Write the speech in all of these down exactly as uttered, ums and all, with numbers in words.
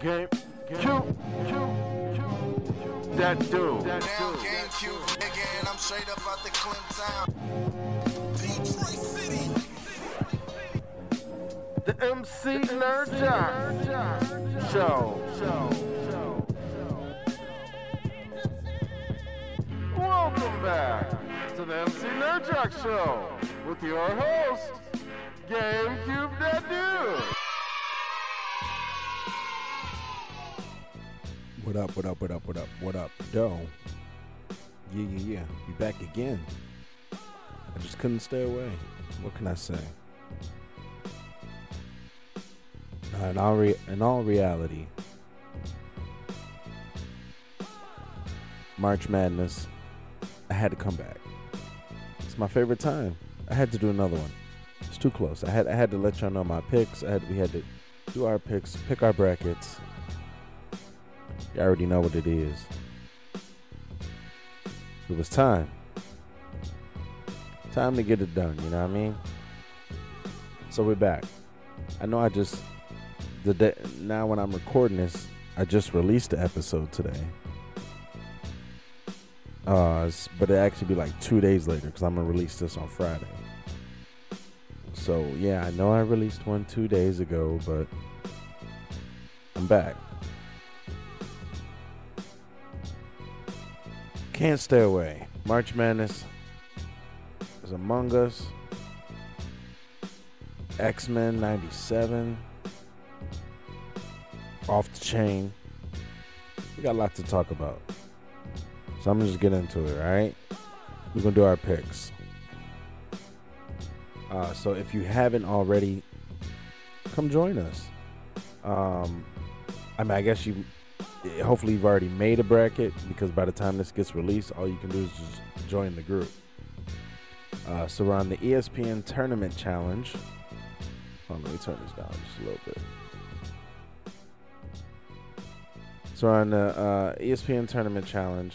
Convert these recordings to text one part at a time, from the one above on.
Game, Q, Q, that dude. That Down GameCube again, I'm straight up out the Clinton. Detroit City. The M C Nerd Jock Show. Show. Welcome back to the M C Nerd Jock Show with your host, GameCube that dude. What up, what up, what up, what up, what up, doe? Yeah, yeah, yeah, we back again. I just couldn't stay away. What can I say? Nah, in all, re- in all reality, March Madness, I had to come back. It's my favorite time. I had to do another one. It's too close. I had I had to let y'all know my picks. I had we had to do our picks, pick our brackets. You already know what it is. It was time. Time to get it done, you know what I mean? So we're back. I know I just, the day, now when I'm recording this, I just released the episode today. Uh, but it actually be like two days later because I'm going to release this on Friday. So yeah, I know I released one two days ago, but I'm back. Can't stay away. March Madness is among us. X-Men ninety-seven. Off the chain. We got a lot to talk about. So I'm going to just get into it, alright? We're going to do our picks. Uh, so if you haven't already, come join us. Um, I mean, I guess you... Hopefully you've already made a bracket because by the time this gets released, all you can do is just join the group. Uh, so we're on the E S P N Tournament Challenge. Hold on, let me turn this down just a little bit. So we're on the uh, E S P N Tournament Challenge.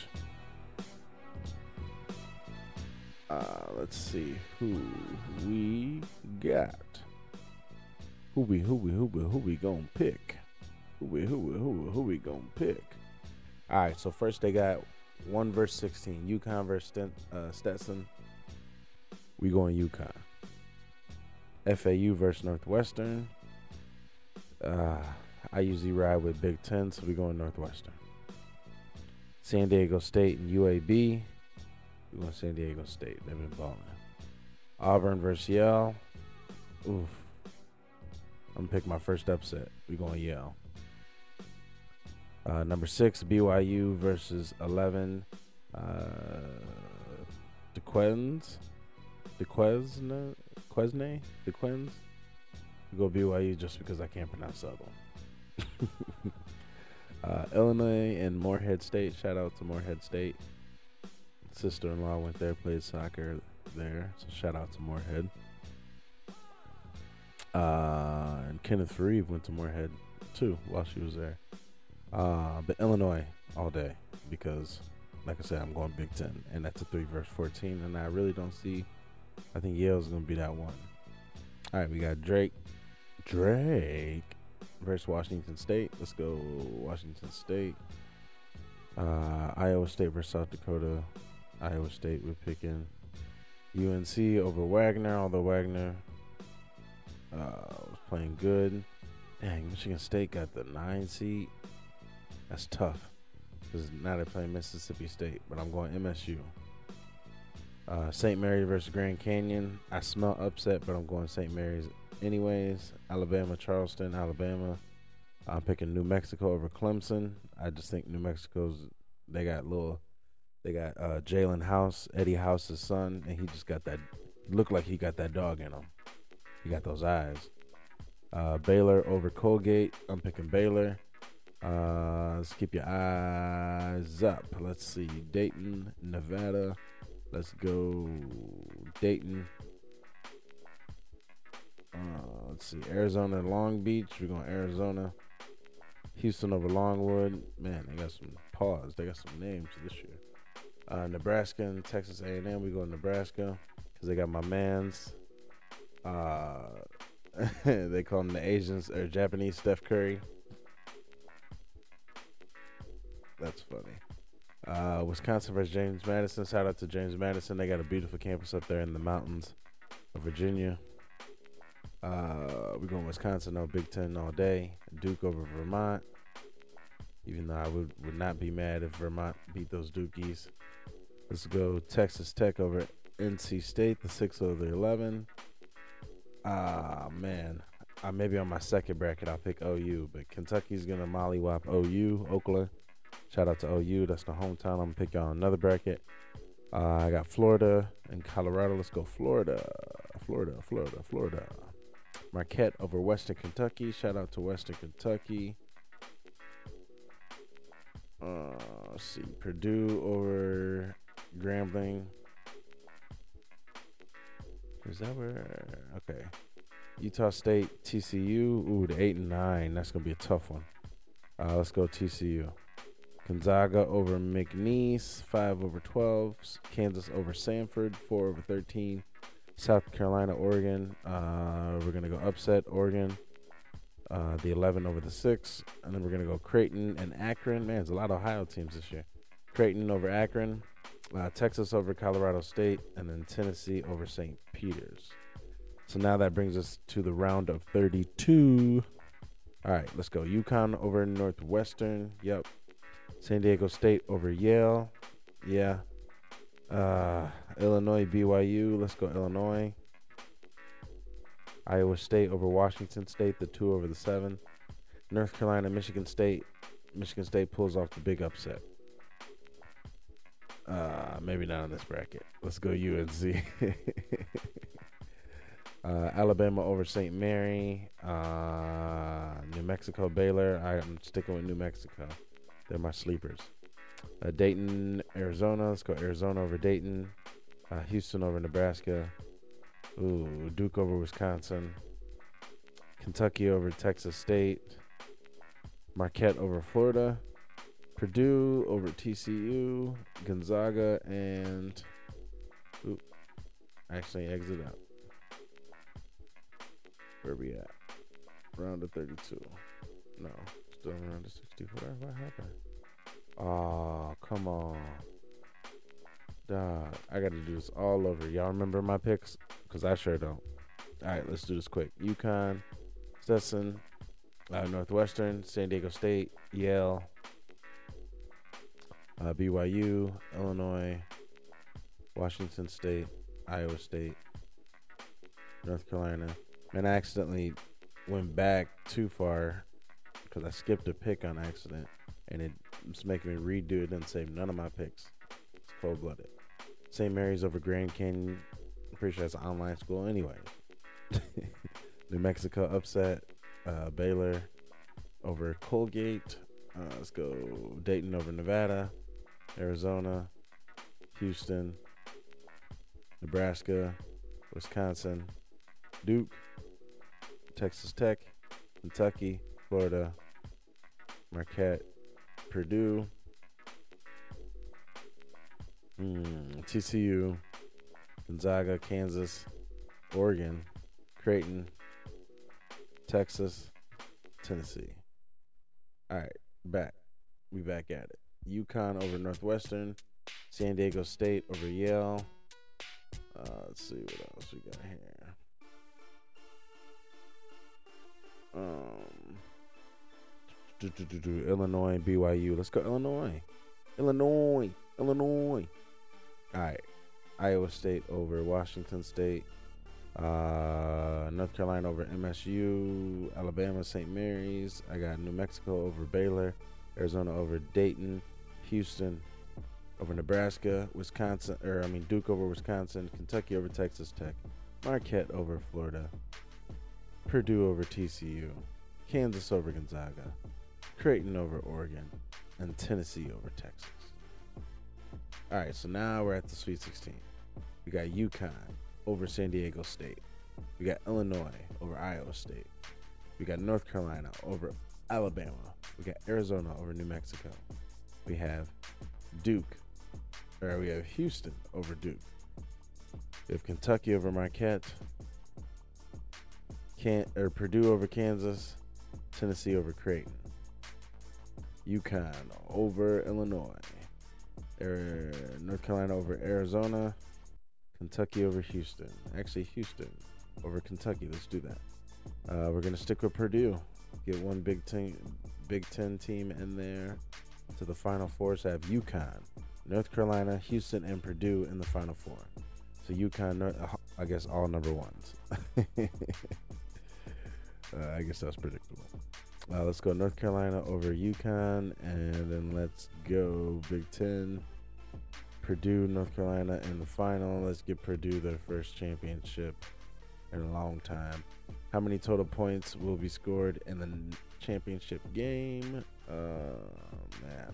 Uh, let's see who we got. Who we, who we, who we, who we gonna pick? Who we, who we, who we, who we gonna pick? All right, so first they got one versus sixteen. UConn versus Sten, uh, Stetson. We going UConn. F A U versus Northwestern. Uh, I usually ride with Big Ten, so we going Northwestern. San Diego State and U A B. We going San Diego State. They've been balling. Auburn versus Yale. Oof. I'm gonna pick my first upset. We going Yale. Uh, number six, B Y U versus eleven, uh, DeQuens, DeQuesne, Quesne, DeQuens. We go B Y U just because I can't pronounce the other one. uh, Illinois and Morehead State. Shout out to Morehead State. Sister-in-law went there, played soccer there, so shout out to Morehead. Uh, and Kenneth Reeve went to Morehead too while she was there. Uh, but Illinois all day because, like I said, I'm going Big Ten, and that's a three versus fourteen, and I really don't see. I think Yale's gonna be that one. All right, we got Drake, Drake versus Washington State. Let's go Washington State. Uh, Iowa State versus South Dakota. Iowa State, we're picking U N C over Wagner, although Wagner uh, was playing good. Dang, Michigan State got the nine seed. That's tough because now they're playing Mississippi State, but I'm going M S U. Uh, Saint Mary's versus Grand Canyon. I smell upset, but I'm going Saint Mary's anyways. Alabama, Charleston, Alabama. I'm picking New Mexico over Clemson. I just think New Mexico's, they got little, they got uh, Jalen House, Eddie House's son, and he just got that, looked like he got that dog in him. He got those eyes. Uh, Baylor over Colgate. I'm picking Baylor. Uh, let's keep your eyes up. Let's see. Dayton, Nevada. Let's go Dayton. Uh, let's see. Arizona and Long Beach. We're going Arizona. Houston over Longwood. Man, they got some pause. They got some names this year. Uh, Nebraska and Texas A and M. We go Nebraska because they got my mans. Uh, they call him the Asians or Japanese Steph Curry. That's funny. Uh, Wisconsin versus James Madison. Shout out to James Madison. They got a beautiful campus up there in the mountains of Virginia. Uh, we're going Wisconsin, no Big Ten all day. Duke over Vermont. Even though I would, would not be mad if Vermont beat those Dukies. Let's go Texas Tech over N C State, the six over the eleven. Ah, man. Uh, maybe on my second bracket, I'll pick O U. But Kentucky's going to mollywop O U, Oakland. Shout out to O U. That's the hometown. I'm going to pick you on another bracket. Uh, I got Florida and Colorado. Let's go Florida. Florida, Florida, Florida. Marquette over Western Kentucky. Shout out to Western Kentucky. Uh, let's see. Purdue over Grambling. Is that where? Okay. Utah State, T C U. Ooh, the eight and nine. That's gonna be a tough one. Uh, let's go T C U. Gonzaga over McNeese, five over twelve. Kansas over Sanford, four over thirteen. South Carolina, Oregon. Uh, we're gonna go upset Oregon. Uh, the eleven over the six, and then we're gonna go Creighton and Akron. Man, there's a lot of Ohio teams this year. Creighton over Akron. Uh, Texas over Colorado State, and then Tennessee over Saint Peter's. So now that brings us to the round of thirty-two. All right, let's go. UConn over Northwestern. Yep. San Diego State over Yale. Yeah. Uh, Illinois, B Y U. Let's go Illinois. Iowa State over Washington State, the two over the seven. North Carolina, Michigan State. Michigan State pulls off the big upset. Uh, maybe not in this bracket. Let's go U N C. uh, Alabama over Saint Mary. Uh, New Mexico, Baylor. I'm sticking with New Mexico. They're my sleepers. Uh, Dayton, Arizona. Let's go Arizona over Dayton. Uh, Houston over Nebraska. Ooh, Duke over Wisconsin. Kentucky over Texas State. Marquette over Florida. Purdue over T C U. Gonzaga and... Ooh, actually exit out. Where we at? Round of thirty-two. No, still around of sixty-four. What happened? Oh, come on. Dog, I got to do this all over. Y'all remember my picks? Because I sure don't. All right, let's do this quick. UConn, Stetson, uh, Northwestern, San Diego State, Yale, uh, B Y U, Illinois, Washington State, Iowa State, North Carolina. Man, I accidentally went back too far because I skipped a pick on accident, and it, it's making me redo it and save none of my picks. It's cold-blooded. Saint Mary's over Grand Canyon. I'm pretty sure it's an online school anyway. New Mexico upset. Uh, Baylor over Colgate. Uh, let's go Dayton over Nevada. Arizona. Houston. Nebraska. Wisconsin. Duke. Texas Tech. Kentucky. Florida. Marquette. Purdue. Mm, T C U, Gonzaga, Kansas, Oregon, Creighton, Texas, Tennessee. All right, back. We back at it. UConn over Northwestern, San Diego State over Yale. Uh, let's see what else we got here. Um, do, do, do, do, Illinois, B Y U. Let's go Illinois. Illinois, Illinois. All right, Iowa State over Washington State, uh, North Carolina over M S U, Alabama, Saint Mary's. I got New Mexico over Baylor, Arizona over Dayton, Houston over Nebraska, Wisconsin, or I mean Duke over Wisconsin, Kentucky over Texas Tech, Marquette over Florida, Purdue over T C U, Kansas over Gonzaga, Creighton over Oregon, and Tennessee over Texas. All right, so now we're at the Sweet sixteen. We got UConn over San Diego State. We got Illinois over Iowa State. We got North Carolina over Alabama. We got Arizona over New Mexico. We have Duke, or we have Houston over Duke. We have Kentucky over Marquette. Can or Purdue over Kansas. Tennessee over Creighton. UConn over Illinois. Er, North Carolina over Arizona. Kentucky over Houston. Actually, Houston over Kentucky. Let's do that. Uh, we're going to stick with Purdue. Get one Big Ten, Big Ten team in there to the Final Four. So I have UConn, North Carolina, Houston, and Purdue in the Final Four. So UConn, I guess all number ones. uh, I guess that's predictable. Uh, let's go North Carolina over UConn, and then let's go Big Ten. Purdue, North Carolina in the final. Let's get Purdue their first championship in a long time. How many total points will be scored in the championship game? Uh, man.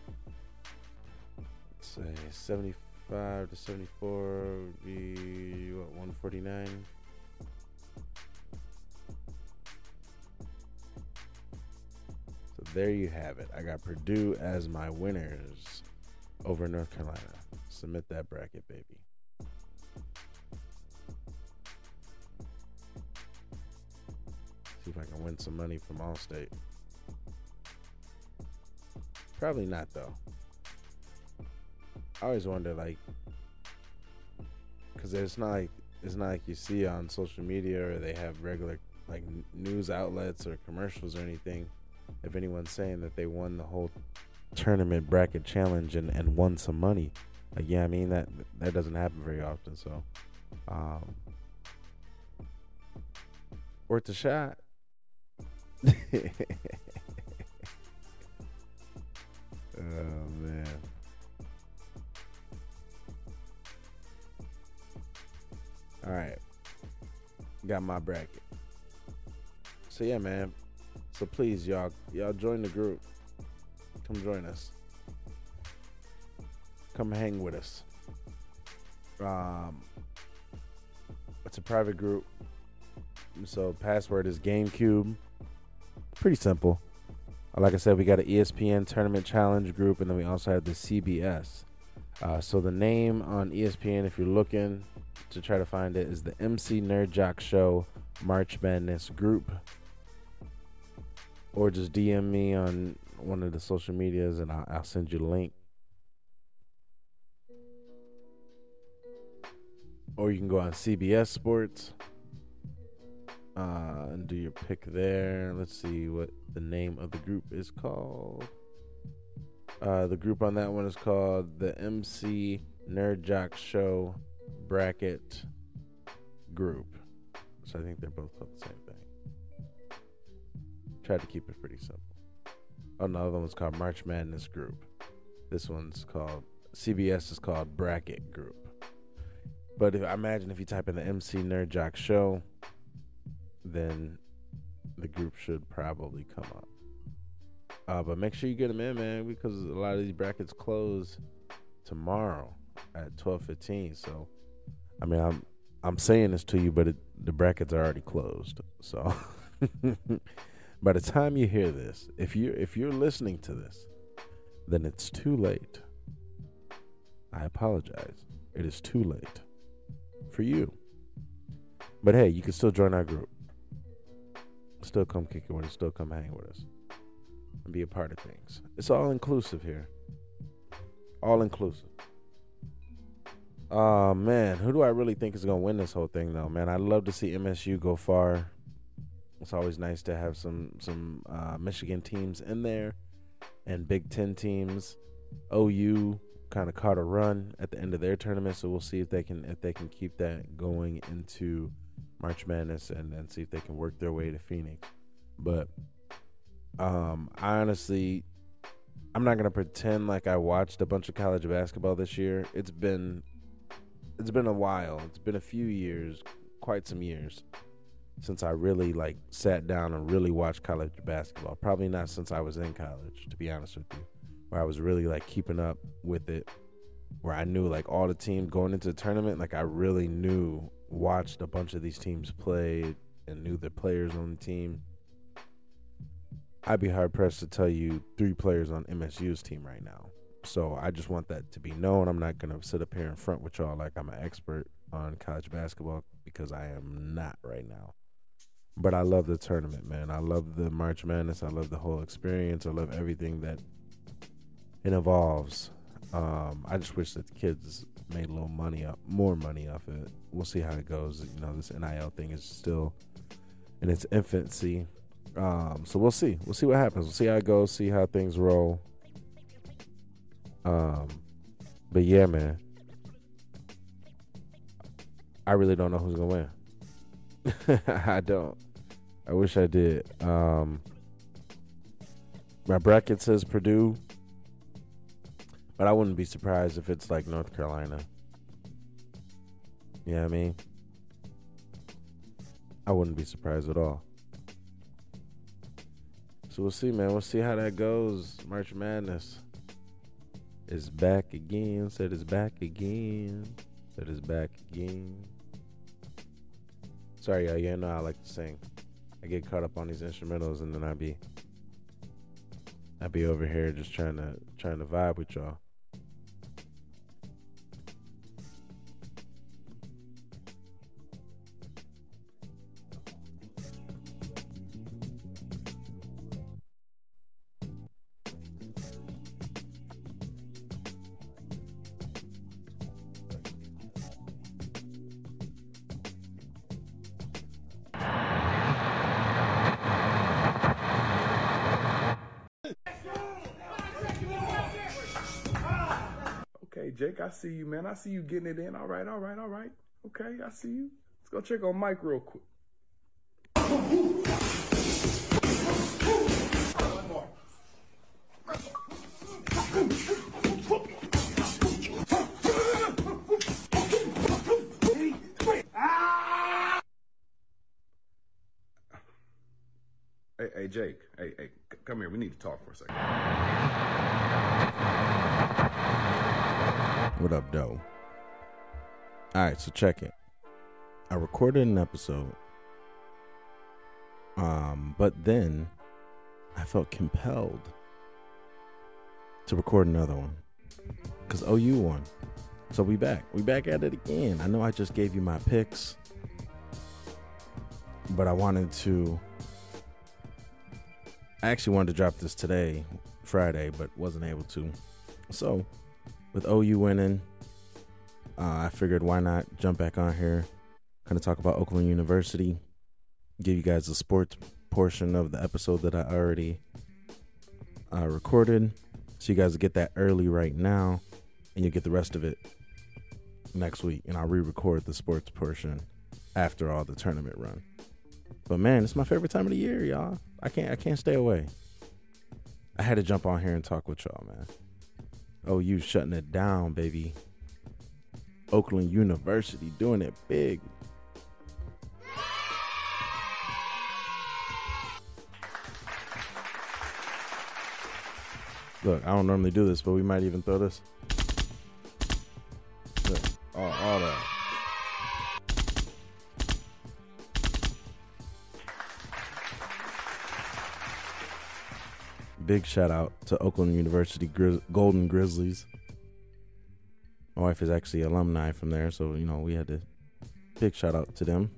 Let's say seventy-five to seventy-four would be, what, one forty-nine? So there you have it. I got Purdue as my winners over North Carolina. Submit that bracket, baby. See if I can win some money from Allstate. Probably not, though. I always wonder, like, because it's not like it's not like you see on social media or they have regular like news outlets or commercials or anything. If anyone's saying that they won the whole tournament bracket challenge and, and won some money, like, yeah, I mean that that doesn't happen very often. So, um, worth a shot. Oh man. All right. Got my bracket. So yeah, man. So please, y'all, y'all join the group. Come join us. Come hang with us. Um, it's a private group. So password is GameCube. Pretty simple. Like I said, we got an E S P N Tournament Challenge group, and then we also have the C B S. Uh, so the name on E S P N, if you're looking to try to find it, is the M C Nerd Jock Show March Madness group. Or just D M me on one of the social medias, and I'll, I'll send you the link. Or you can go on C B S Sports uh, and do your pick there. Let's see what the name of the group is called. Uh, the group on that one is called the M C Nerd Jock Show Bracket Group. So I think they're both called the same thing. Try to keep it pretty simple. Oh, no, the other one's called March Madness Group. This one's called, C B S is called Bracket Group. But if, I imagine if you type in the M C Nerd Jock Show, then the group should probably come up. Uh, but make sure you get them in, man, because a lot of these brackets close tomorrow at twelve fifteen. So, I mean, I'm I'm saying this to you, but it, the brackets are already closed. So, by the time you hear this, if you if you're listening to this, then it's too late. I apologize. It is too late for you. But hey, you can still join our group. Still come kick it with us. Still come hang with us. And be a part of things. It's all inclusive here. All inclusive. Oh, man. Who do I really think is going to win this whole thing, though, man? I'd love to see M S U go far. It's always nice to have some, some uh, Michigan teams in there and Big Ten teams. O U kind of caught a run at the end of their tournament, so we'll see if they can if they can keep that going into March Madness and then see if they can work their way to Phoenix. But um, I honestly, I'm not gonna pretend like I watched a bunch of college basketball this year. It's been it's been a while. It's been a few years, quite some years, since I really like sat down and really watched college basketball. Probably not since I was in college, to be honest with you, where I was really like keeping up with it, where I knew like all the teams going into the tournament. Like I really knew, watched a bunch of these teams play and knew the players on the team. I'd be hard pressed to tell you three players on M S U's team right now. So I just want that to be known. I'm not going to sit up here in front with y'all like I'm an expert on college basketball, because I am not right now. But I love the tournament, man. I love the March Madness. I love the whole experience. I love everything that it involves. Um, I just wish that the kids made a little money up, more money off it. We'll see how it goes. You know, this N I L thing is still in its infancy. Um, so we'll see. We'll see what happens. We'll see how it goes. See how things roll. Um, but yeah, man. I really don't know who's gonna win. I don't. I wish I did. Um, my bracket says Purdue, but I wouldn't be surprised if it's like North Carolina. You know what I mean? I wouldn't be surprised at all. So we'll see, man. We'll see how that goes. March Madness is back again. Said it's back again. Said it's back again. Sorry, y'all. You know I like to sing. I get caught up on these instrumentals, and then I be, I be over here just trying to trying to vibe with y'all. Okay, Jake, I see you, man. I see you getting it in. All right, all right, all right. Okay, I see you. Let's go check on Mike real quick. One more. Hey, hey, Jake. Hey, hey, c- come here. We need to talk for a second. What up, Doe? All right, so check it. I recorded an episode, um, but then I felt compelled to record another one because O U won. So we back. We back at it again. I know I just gave you my picks, but I wanted to. I actually wanted to drop this today, Friday, but wasn't able to. So, with O U winning, uh, I figured why not jump back on here, kind of talk about Oakland University, give you guys the sports portion of the episode that I already uh, recorded, so you guys will get that early right now, and you get the rest of it next week, and I'll re-record the sports portion after all the tournament run. But man, it's my favorite time of the year, y'all. I can't I can't stay away. I had to jump on here and talk with y'all, man. Oh, you shutting it down, baby. Oakland University doing it big. Look, I don't normally do this, but we might even throw this. Look, all, all that. Big shout out to Oakland University Grizz- Golden Grizzlies. My wife is actually alumni from there, so, you know, we had to big shout out to them.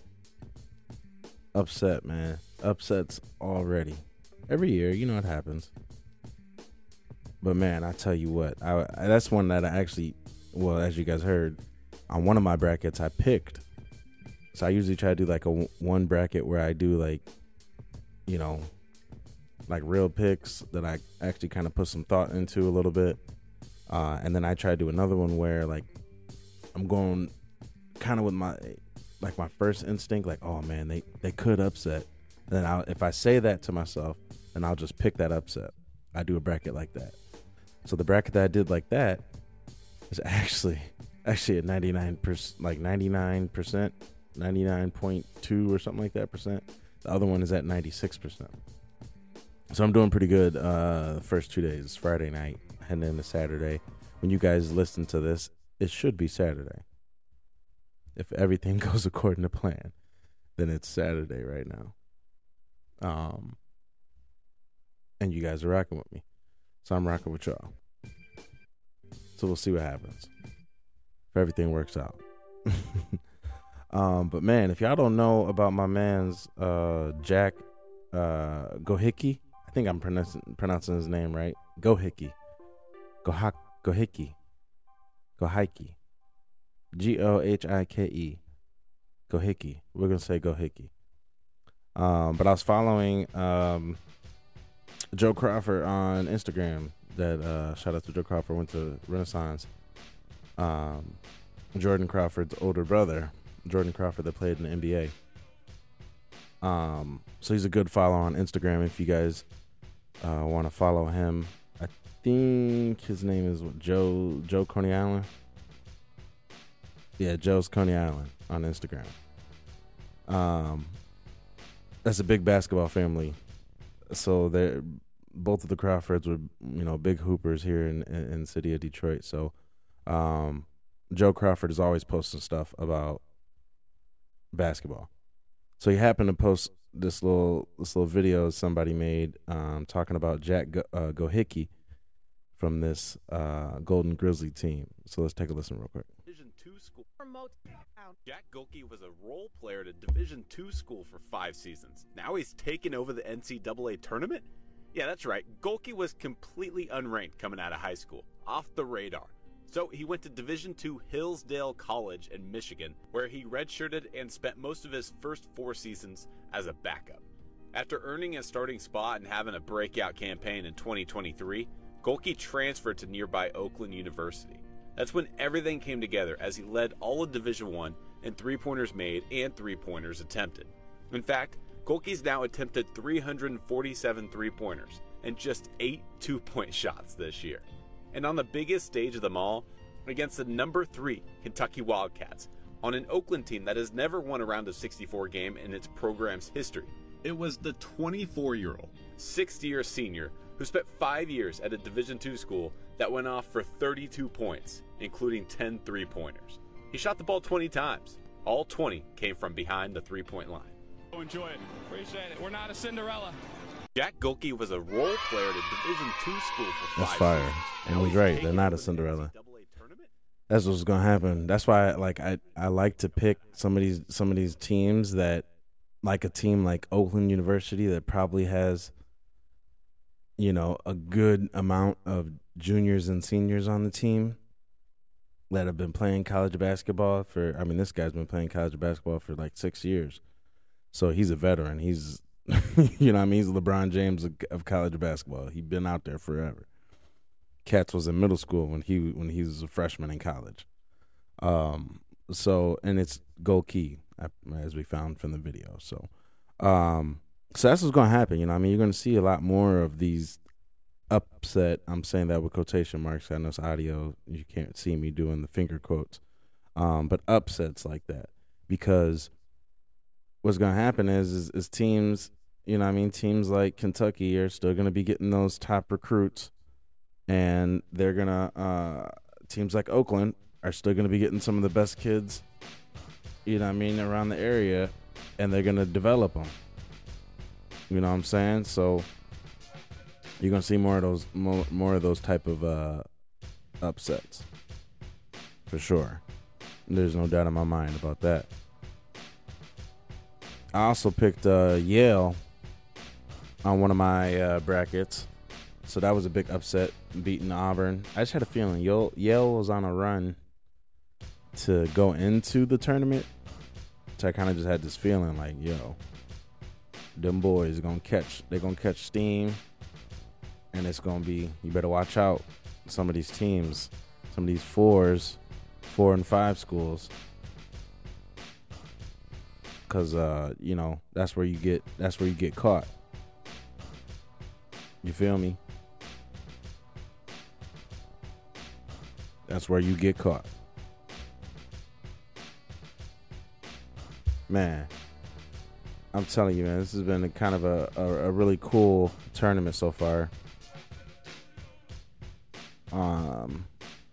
Upset, man. Upsets already. Every year, you know it happens. But, man, I tell you what. I, I, that's one that I actually, well, as you guys heard, on one of my brackets I picked. So I usually try to do, like, a one bracket where I do, like, you know, like real picks that I actually kind of put some thought into a little bit. Uh, and then I try to do another one where, like, I'm going kind of with my, like, my first instinct, like, oh, man, they, they could upset. And then I'll, if I say that to myself, then I'll just pick that upset. I do a bracket like that. So the bracket that I did like that is actually, actually at ninety-nine percent, like ninety-nine percent, ninety-nine point two or something like that percent. The other one is at ninety-six percent. So I'm doing pretty good uh, the first two days. Friday night, heading into Saturday. When you guys listen to this, it should be Saturday. If everything goes according to plan, then it's Saturday right now. Um, and you guys are rocking with me. So I'm rocking with y'all. So we'll see what happens. If everything works out. Um, but man, if y'all don't know about my man's uh, Jack uh, Gohicki, I think I'm pronouncing pronouncing his name right. Gohicki, Gohak Gohicki, Gohicki, G O H I K E, Gohicki. We're gonna say Gohicki. Um, but I was following um, Joe Crawford on Instagram. That uh, shout out to Joe Crawford. Went to Renaissance. Um, Jordan Crawford's older brother, Jordan Crawford, that played in the N B A. Um, so he's a good follow on Instagram if you guys uh, want to follow him. I think his name is what, Joe Joe Coney Island. Yeah, Joe's Coney Island on Instagram. Um, that's a big basketball family. So they're both of the Crawfords were, you know, big hoopers here in in, in the city of Detroit. So um, Joe Crawford is always posting stuff about basketball. So he happened to post this little this little video somebody made um, talking about Jack Go, uh, Gohicki from this uh, Golden Grizzly team. So let's take a listen real quick. Division two school. Jack Gohicki was a role player at a Division two school for five seasons. Now he's taken over the N C double A tournament? Yeah, that's right. Gohicki was completely unranked coming out of high school, off the radar. So he went to Division two Hillsdale College in Michigan, where he redshirted and spent most of his first four seasons as a backup. After earning a starting spot and having a breakout campaign in twenty twenty-three, Gohicki transferred to nearby Oakland University. That's when everything came together as he led all of Division one in three-pointers made and three-pointers attempted. In fact, Gohicki's now attempted three hundred forty-seven three-pointers and just eight two-point shots this year. And on the biggest stage of them all, against the number three Kentucky Wildcats, on an Oakland team that has never won a round of sixty-four game in its program's history. It was the twenty-four-year-old, sixth-year senior who spent five years at a Division two school that went off for thirty-two points, including ten three-pointers. He shot the ball twenty times. All twenty came from behind the three-point line. Oh, enjoy it. Appreciate it. We're not a Cinderella. Jack Gohicki was a role player at a Division two school for That's five fire. seasons. And Now he's he's right. taking They're not over a the Cinderella. N C double A tournament. That's what's gonna happen. That's why, like, I I like to pick some of these some of these teams that, like a team like Oakland University that probably has, you know, a good amount of juniors and seniors on the team that have been playing college basketball for. I mean, this guy's been playing college basketball for like six years, so he's a veteran. He's, you know, what I mean, he's LeBron James of, of college basketball. He's been out there forever. Katz was in middle school when he when he was a freshman in college. Um. So and it's Gohicki, as we found from the video. So, um. So that's what's gonna happen. You know, what I mean, you're gonna see a lot more of these upset. I'm saying that with quotation marks. I know it's audio. You can't see me doing the finger quotes. Um. But upsets like that, because what's gonna happen is is, is teams. You know, what I mean, teams like Kentucky are still gonna be getting those top recruits. And they're going to, uh, teams like Oakland are still going to be getting some of the best kids, you know what I mean, around the area, and they're going to develop them. You know what I'm saying? So you're going to see more of those, more, more of those type of uh, upsets, for sure. There's no doubt in my mind about that. I also picked uh, Yale on one of my uh, brackets. So that was a big upset, beating Auburn. I just had a feeling Yale, Yale was on a run to go into the tournament. So I kind of just had this feeling like, yo, them boys gonna catch, they're gonna catch steam, and it's gonna be, you better watch out. Some of these teams, some of these fours, four and five schools, because uh, you know, that's where you get, that's where you get caught. You feel me? That's where you get caught. Man, I'm telling you, man, this has been a kind of a, a, a really cool tournament so far. Um,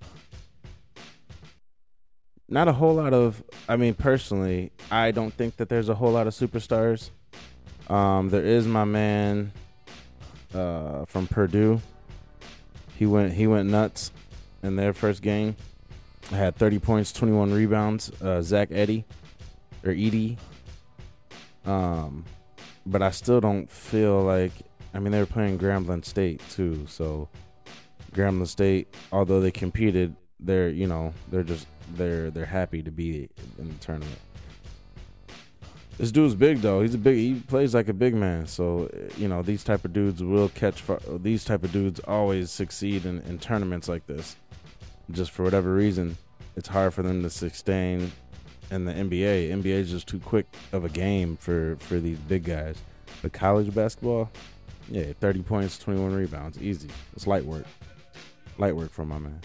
not a whole lot of, I mean, personally, I don't think that there's a whole lot of superstars. Um, there is my man uh, from Purdue. He went he went nuts in their first game. Had thirty points, twenty-one rebounds. Uh, Zach Edey. or Edie. Um, but I still don't feel like. I mean, they were playing Grambling State too, so Grambling State, although they competed, they're you know they're just they're they're happy to be in the tournament. This dude's big though. He's a big. He plays like a big man. So you know these type of dudes will catch. These type of dudes always succeed in, in tournaments like this. Just for whatever reason, it's hard for them to sustain in the N B A. N B A is just too quick of a game for for these big guys. But college basketball, yeah, thirty points, twenty-one rebounds, easy. It's light work. Light work from my man.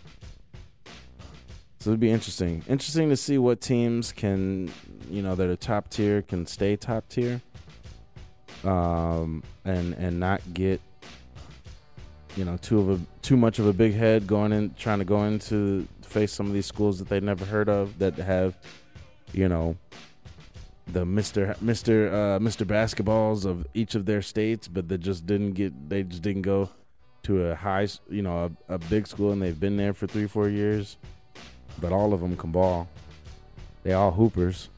So it'd be interesting. Interesting to see what teams can, you know, that are top tier can stay top tier, um, and and not get, you know, too of a too much of a big head going in, trying to go into face some of these schools that they never heard of that have, you know, the Mister Mister uh, Mister Basketballs of each of their states, but they just didn't get they just didn't go to a high, you know, a, a big school, and they've been there for three four years. But all of them can ball. They all hoopers.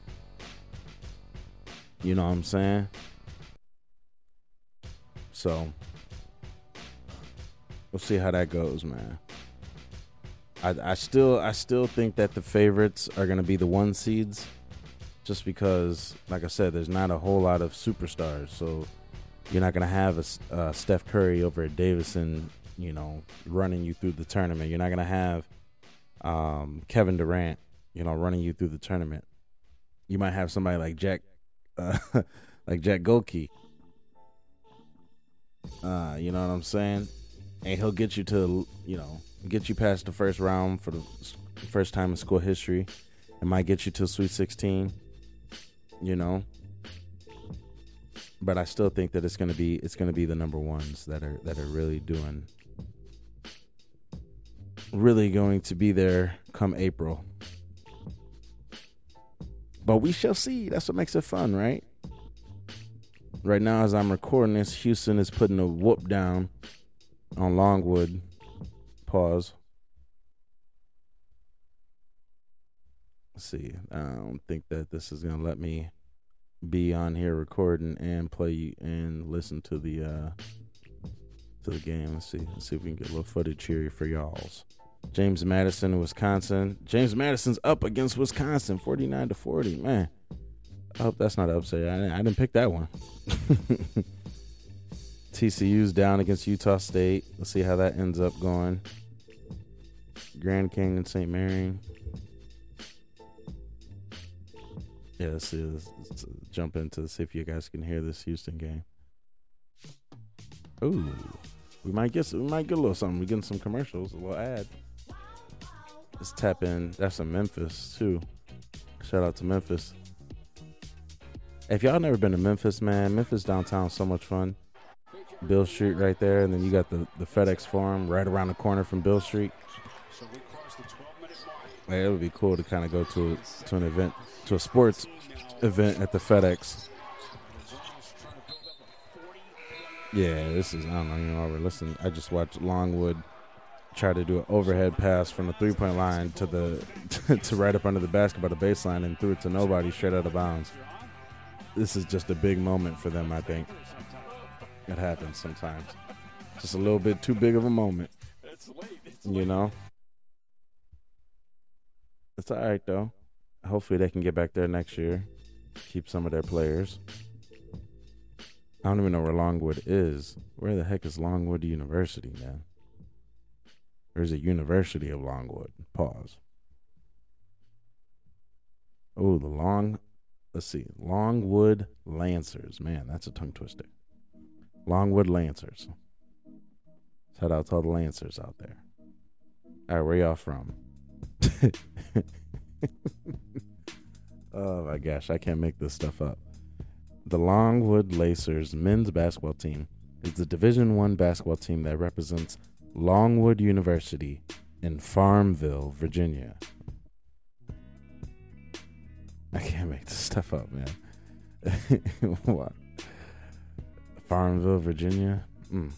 You know what I'm saying? So we'll see how that goes, man. I, I still I still think that the favorites are going to be the one seeds, just because, like I said, there's not a whole lot of superstars. So you're not going to have a uh, Steph Curry over at Davidson, you know, running you through the tournament. You're not going to have Um, Kevin Durant, you know, running you through the tournament. You might have somebody like Jack, uh, like Jack Golke. Uh, you know what I'm saying? And he'll get you to, you know, get you past the first round for the first time in school history. It might get you to Sweet sixteen. You know, but I still think that it's gonna be it's gonna be the number ones that are that are really doing. Really going to be there come April. But we shall see. That's what makes it fun, right? Right now, as I'm recording this, Houston is putting a whoop down on Longwood. Pause. Let's see. I don't think that this is going to let me be on here recording and play and listen to the uh, to the game. Let's see. Let's see if we can get a little footage here for y'alls. James Madison, Wisconsin. James Madison's up against Wisconsin, forty-nine to forty. Man, I hope that's not an upset. I didn't, I didn't pick that one. T C U's down against Utah State. Let's see how that ends up going. Grand Canyon, Saint Mary. Yeah, let's see. Let's, let's jump into see if you guys can hear this Houston game. Ooh, we might get we might get a little something. We're getting some commercials, a little ad. Let's tap in. That's in Memphis too. Shout out to Memphis. If y'all never been to Memphis, man, Memphis downtown is so much fun. Bill Street right there, and then you got the, the FedEx Forum right around the corner from Bill Street. Like, it would be cool to kind of go to to an event, to a sports event at the FedEx. Yeah, this is, I don't know, you know, we're listening. I just watched Longwood try to do an overhead pass from the three-point line to the to right up under the basket by the baseline and threw it to nobody straight out of bounds. This is just a big moment for them, I think. It happens sometimes. Just a little bit too big of a moment. You know? It's all right, though. Hopefully they can get back there next year. Keep some of their players. I don't even know where Longwood is. Where the heck is Longwood University, man? There's a University of Longwood. Pause. Oh, the long... Let's see. Longwood Lancers. Man, that's a tongue twister. Longwood Lancers. Shout out to all the Lancers out there. All right, where y'all from? Oh, my gosh. I can't make this stuff up. The Longwood Lancers men's basketball team is the Division One basketball team that represents Longwood University in Farmville, Virginia. I can't make this stuff up, man. What? Farmville, Virginia? Mm.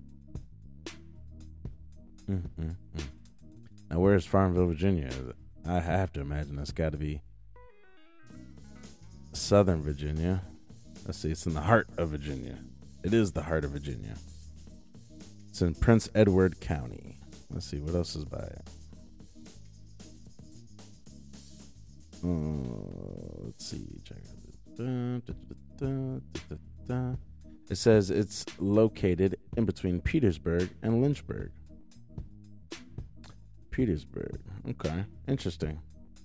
Mm, mm, mm. Now, where's Farmville, Virginia? I have to imagine that's got to be Southern Virginia. Let's see, it's in the heart of Virginia. It is the heart of Virginia. It's in Prince Edward County. Let's see, what else is by it? Uh, let's see. Check it out. Da, da, da, da, da, da. It says it's located in between Petersburg and Lynchburg. Petersburg. Okay, interesting.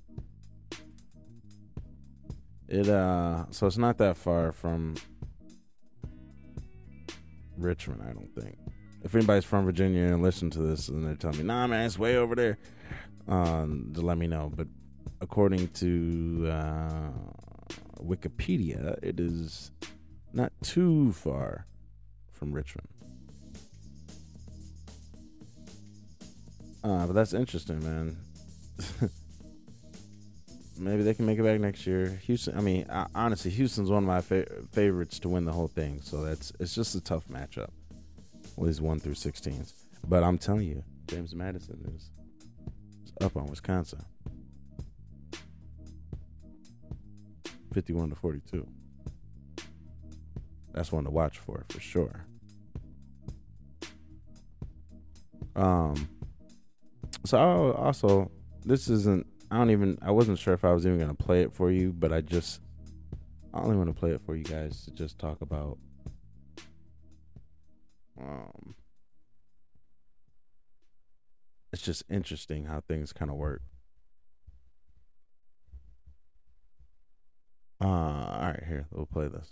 It uh, so it's not that far from Richmond, I don't think. If anybody's from Virginia and listen to this and they're telling me, nah, man, it's way over there, um, to let me know. But according to uh, Wikipedia, it is not too far from Richmond. Uh, but that's interesting, man. Maybe they can make it back next year. Houston, I mean, uh, honestly, Houston's one of my fa- favorites to win the whole thing. So that's it's just a tough matchup. Well, these one through sixteens. But I'm telling you, James Madison is, is up on Wisconsin. fifty-one to forty-two. That's one to watch for, for sure. Um. So also, this isn't. I don't even. I wasn't sure if I was even gonna play it for you, but I just. I only want to play it for you guys to just talk about. Um. It's just interesting how things kind of work. Uh, all right, here, we'll play this.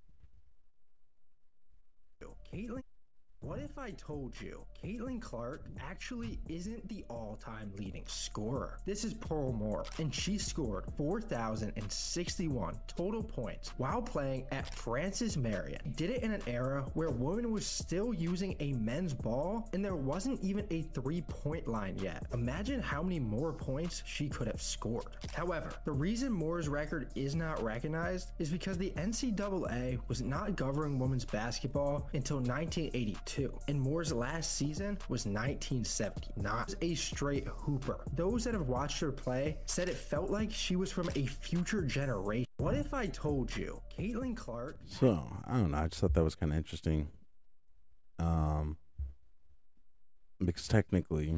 Caitlin, what if I told you Caitlin Clark actually isn't the all-time leading scorer? This is Pearl Moore, and she scored four thousand sixty-one total points while playing at Francis Marion. Did it in an era where women was still using a men's ball, and there wasn't even a three-point line yet. Imagine how many more points she could have scored. However, the reason Moore's record is not recognized is because the N C double A was not governing women's basketball until nineteen eighty-two, and Moore's last season was nineteen seventy. Not a straight hooper. Those that have watched her play said it felt like she was from a future generation. What if I told you Caitlin Clark? So, I don't know. I just thought that was kind of interesting. Um, because technically,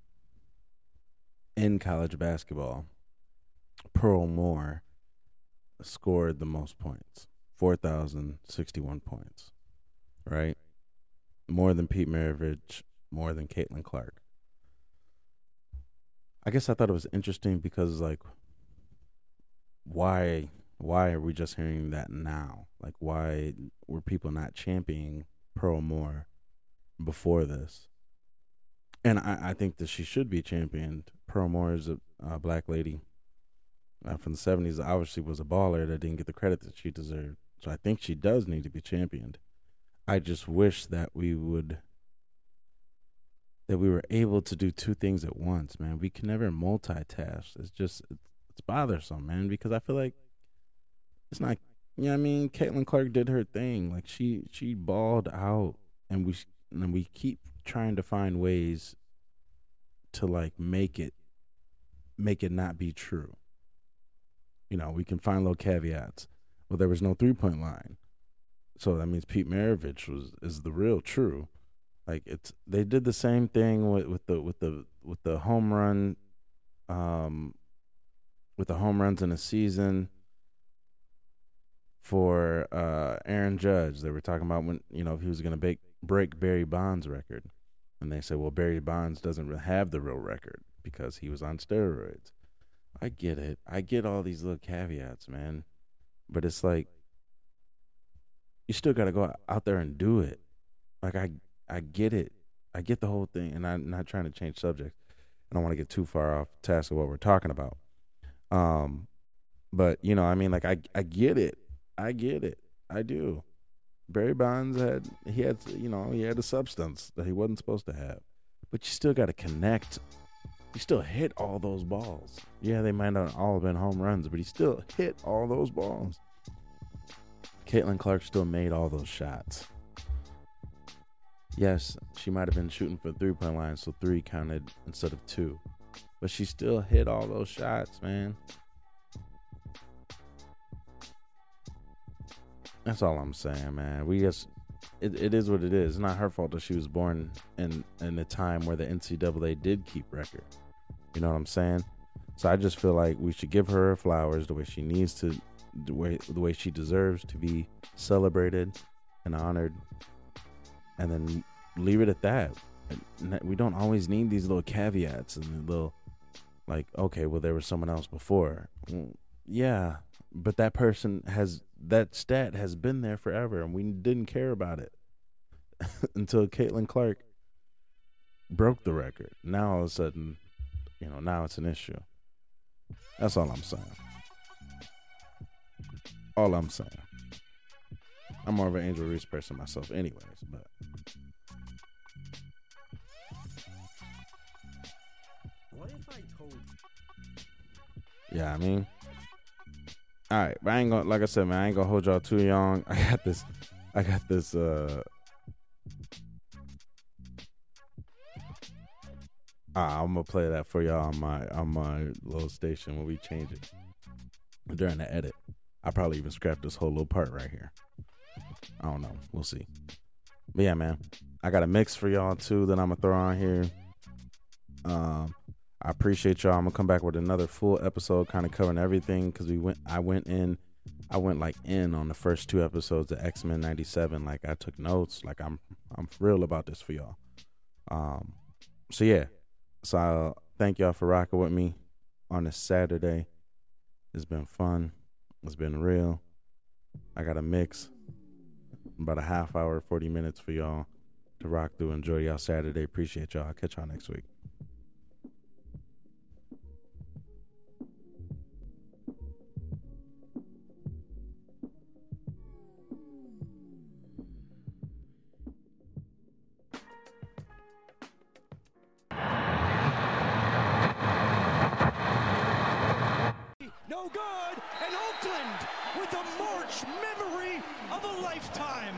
in college basketball, Pearl Moore scored the most points. four thousand sixty-one points. Right? More than Pete Maravich, more than Caitlin Clark. I guess I thought it was interesting because, like, why why are we just hearing that now? Like, why were people not championing Pearl Moore before this? And I, I think that she should be championed. Pearl Moore is a, a black lady uh, from the seventies. Obviously was a baller that didn't get the credit that she deserved. So I think she does need to be championed. I just wish that we would, that we were able to do two things at once, man. We can never multitask. It's just, it's, it's bothersome, man, because I feel like it's not, you know what I mean? Caitlin Clark did her thing. Like, she, she balled out, and we, and we keep trying to find ways to, like, make it, make it not be true. You know, we can find little caveats. Well, there was no three-point line. So that means Pete Maravich was is the real true. Like, it's they did the same thing with, with the with the with the home run, um, with the home runs in a season for uh, Aaron Judge. They were talking about when, you know, if he was going to break break Barry Bonds' record, and they said, well, Barry Bonds doesn't have the real record because he was on steroids. I get it. I get all these little caveats, man, but it's like, you still got to go out there and do it. Like, I I get it. I get the whole thing, and I'm not trying to change subjects. I don't want to get too far off task of what we're talking about. Um, But, you know, I mean, like, I, I get it. I get it. I do. Barry Bonds had, he had, you know, he had a substance that he wasn't supposed to have. But you still got to connect. You still hit all those balls. Yeah, they might not all have been home runs, but he still hit all those balls. Caitlin Clark still made all those shots. Yes, she might have been shooting for three-point line, so three counted instead of two. But she still hit all those shots, man. That's all I'm saying, man. We just it, it is what it is. It's not her fault that she was born in in a time where the N C double A did keep record. You know what I'm saying? So I just feel like we should give her her flowers the way she needs to, the way the way she deserves to be celebrated and honored, and then leave it at that. We don't always need these little caveats and little, like, okay, well, there was someone else before. Well, yeah, but that person has, that stat has been there forever, and we didn't care about it until Caitlin Clark broke the record. Now all of a sudden, you know, now it's an issue. That's all I'm saying. All I'm saying. I'm more of an Angel Reese person myself anyways, but What if I told you? yeah, I mean, all right, but I ain't gonna, like I said, man, I ain't gonna hold y'all too young. I got this, I got this, uh, ah, I'm gonna play that for y'all on my, on my little station when we change it during the edit. I probably even scrap this whole little part right here. I don't know. We'll see. But yeah, man, I got a mix for y'all too that I'm gonna throw on here. Um, I appreciate y'all. I'm gonna come back with another full episode, kind of covering everything, because we went. I went in. I went like in on the first two episodes of X-Men ninety-seven. Like I took notes. Like I'm. I'm real about this for y'all. Um. So yeah. So I'll thank y'all for rocking with me on this Saturday. It's been fun. It's been real. I got a mix. About a half hour, forty minutes for y'all to rock through. Enjoy y'all Saturday. Appreciate y'all. I'll catch y'all next week. No good, and Oakland with a March memory of a lifetime.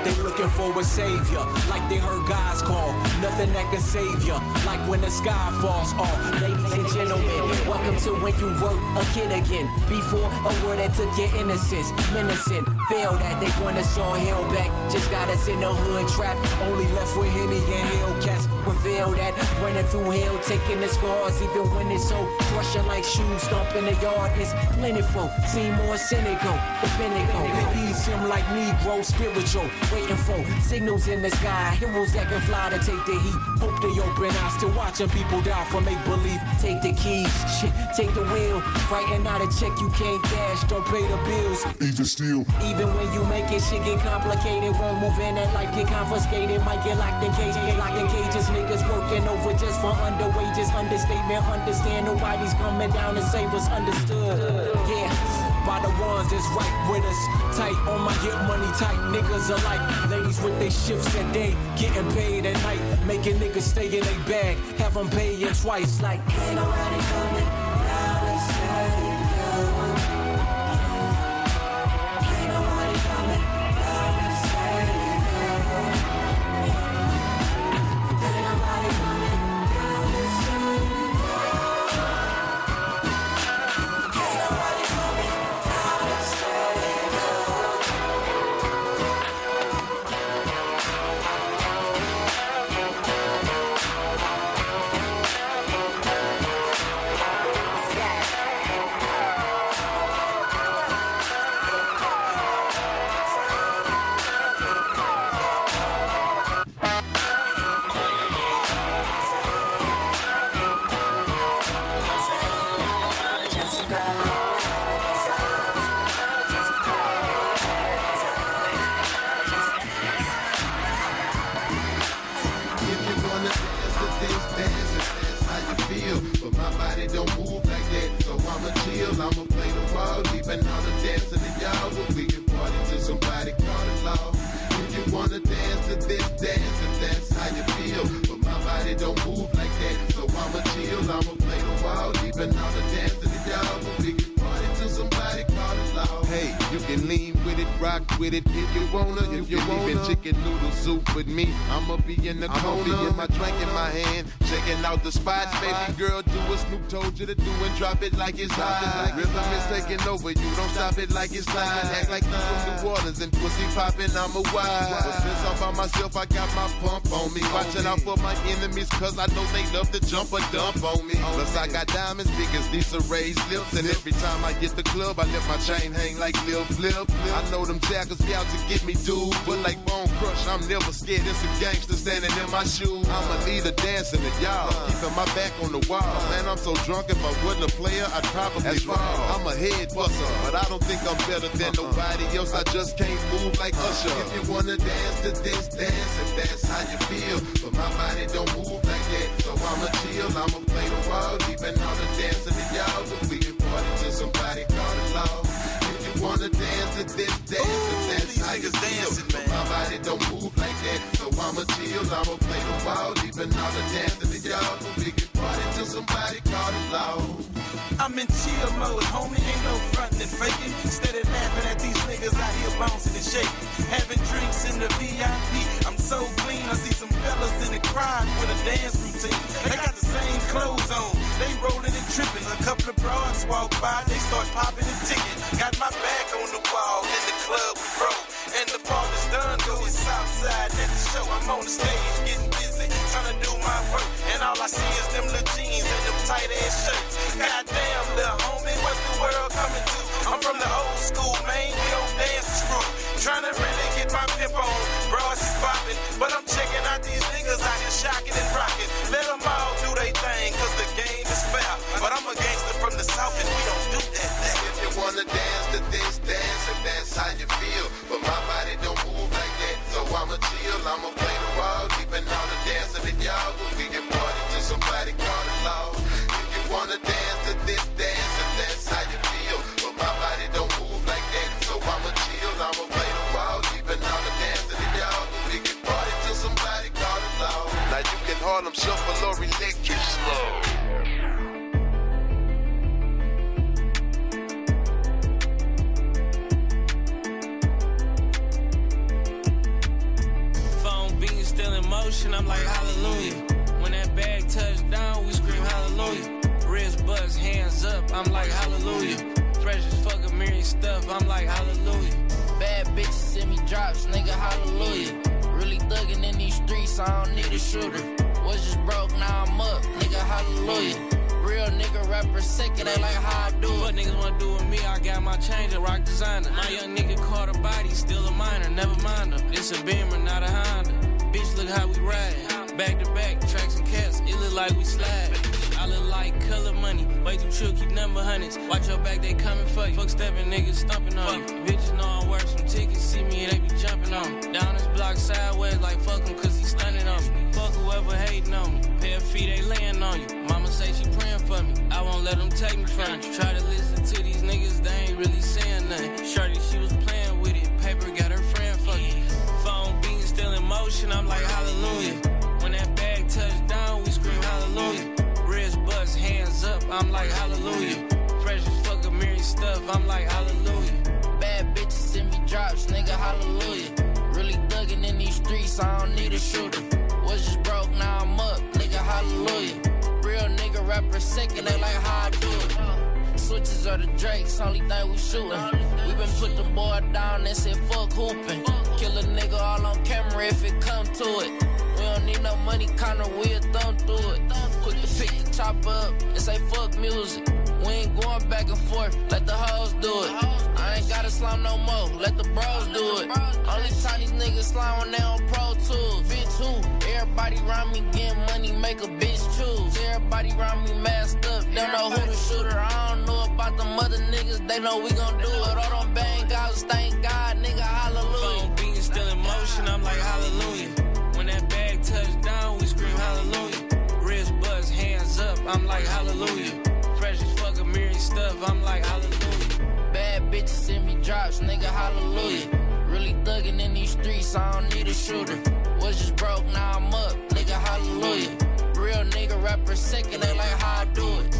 they looking for a savior. Like they heard God's call, nothing that can save ya. Like when the sky falls off. Ladies and gentlemen, welcome to when you were a kid again. Before a word that took your innocence, menacing. Failed that they want us all held back. Just got us in the hood trap. Only left with Henny and Hellcats. Reveal that running through hell, taking the scars, even when it's so crushing like shoes, stomping the yard. It's plentiful, seem more cynical. The pinnacle, these seem like Negro spiritual. Waiting for signals in the sky, heroes that can fly to take the heat. Hope they open eyes to watching people die for make believe. Take the keys, shit, take the wheel. Writing out a check you can't cash, don't pay the bills. Even still, even when you make it, shit get complicated. Won't move in and life get confiscated. Might get locked in cages, get locked in cages. Niggas working over just for under wages. Understatement, understand nobody's coming down to save us. Understood, yeah. By the ones that's right with us. Tight on my get money type niggas alike. Ladies with their shifts at day, getting paid at night. Making niggas stay in their bag, have them paying twice like ain't nobody coming down to save you. Ain't nobody coming down to save you. Ain't nobody coming down to save you. Ain't nobody coming down to save you. I'ma play the wall, leaving all the dancing to y'all. But we can party till somebody call it law. If you wanna dance to this dance, if that's how you feel. But my body don't move like that, so I'ma chill. I'ma play the wall, leaving all the dancing to y'all. But we can party till somebody call it law. Hey, you can lean with it, rock with it if you wanna. If you wanna, even chicken noodle soup with me, I'ma be in the corner. Be in my drink in my hand, checking out the spots. Baby girl, do what Snoop told you to do and drop it like it's hot. Rhythm is taking over, you don't stop it like it's not. Act like you from New Orleans and pussy popping, I'm a wild. But since I'm by myself, I got my pump on me. Watching out for my enemies, cause I know they love to jump or dump on me. Plus I got diamonds big as Lisa Ray's lips. And every time I get the club, I let my chain hang like Lil Flip. I know them jackers be out to get me, dude. But like Bone Crush, I'm never scared. It's a gangster standing in my shoes. I'm a leader dancing to y'all, keeping my back on the wall. Man, I'm so drunk, if I wasn't a player, I'd probably fall. I'm a head buster, but I don't think I'm better than nobody else. I just can't move like Usher. If you wanna dance to this dance, if that's how you feel. But my body don't move like that, so I'ma chill. I'ma play the wall, leaving all the dancing to y'all. But we can party till somebody call it law. If you wanna dance to this dance, if that's how you feel. But my body don't move like that, so I'ma chill. I'ma play the wall, leaving all the dancing to y'all. But we can party till somebody call it law. I'm in chill mode, homie, ain't no frontin' and faking. Steady laughing at these niggas out here bouncing and shaking. Having drinks in the V I P, I'm so clean. I see some fellas in the crowd with a dance routine. They got the same clothes on, they rolling and tripping. A couple of broads walk by, they start popping and ticking. Got my back on the wall, in the club we roll. And the ball is done, go is Southside at the show. I'm on the stage, getting busy, trying to do my work. And all I see is them little jeans and them tight ass shirts. Goddamn, little homie, what the world coming to? I'm from the old school, man, we don't dance the screw. Trying to really get my pimp on, bros is popping. But I'm checking out these niggas out here shocking and rocking. Let them all do their thing, cause the game is fair. But I'm a gangster from the south and we don't do that there. If you wanna dance to this dance, if that's how you feel. But my body don't move like that, so I'ma chill. I'ma play the wall, leaving all the dancing to y'all. But we can party till somebody call it law. If you wanna dance to this dance, if that's how you feel. But my body don't move like that, so I'ma chill. I'ma play the wall, leaving all the dancing to y'all. But we can party till somebody call it law. Now you can Harlem shuffle or electric slow. motion, I'm like hallelujah. When that bag touched down, we scream hallelujah. Wrist buzz, hands up, I'm like hallelujah. Fresh as fuck a million stuff, I'm like hallelujah. Bad bitches send me drops, nigga, hallelujah. Really thuggin' in these streets, I don't need a shooter. Was just broke, now I'm up, nigga, hallelujah. Real nigga rapper sick, it ain't like how I do it. What niggas wanna do with me, I got my change at Rock Designer. My young nigga caught a body, still a minor, never mind her. This a Beamer, not a Honda. Bitch, look how we ride. Back to back, tracks and cats, it look like we slide. I look like color money, way too true, keep number hundreds. Watch your back, they coming for you. Fuck stepping, niggas stumping on you. Bitches know I'm worth some tickets, see me, they be jumping on me. Down this block sideways, like fuck him, cause he stunning on me. Fuck whoever hating on me, pair of feet, they laying on you. Mama say she praying for me, I won't let them take me from you. Try to listen to these niggas, they ain't really saying nothing. Shorty, she was playing with it, paper got her friend fucking. Phone beating, still in motion, I'm like hallelujah. When that bag touched down, we scream hallelujah. Wrist buzz, hands up, I'm like hallelujah. Fresh as fuck a million stuff, I'm like hallelujah. Bad bitches send me drops, nigga, hallelujah. Really thuggin' in these streets, I don't need a shooter. Was just broke, now I'm up, nigga, hallelujah. Real nigga rapper sick, it ain't like how I do it. Switches are the Drakes, only thing we shootin'. We been put the boy down and said fuck hoopin'. Kill a nigga all on camera if it come to it. We don't need no money, kinda weird, thumb through it. Quick to pick the top up and say fuck music. We ain't going back and forth, let the hoes do it. I ain't gotta slime no more, let the bros do it. Only time these niggas slime when they on Pro Tools. Bitch who? Everybody around me getting money, make a bitch choose. Everybody around me masked up, don't know who the shooter. I don't know about them other niggas, they know we gon' do it. All them bang guys, thank God, nigga, hallelujah. Phone beating, still in motion, I'm like hallelujah. When that bag touched down, we scream hallelujah. Wrist buzz, hands up, I'm like hallelujah. Fresh as fuck a million stuff, I'm like hallelujah. Bad bitches send me drops, nigga, hallelujah. Really thuggin' in these streets, I don't need a shooter. Was just broke, now I'm up, nigga, hallelujah. Real nigga rapper sick, it ain't like how I do it.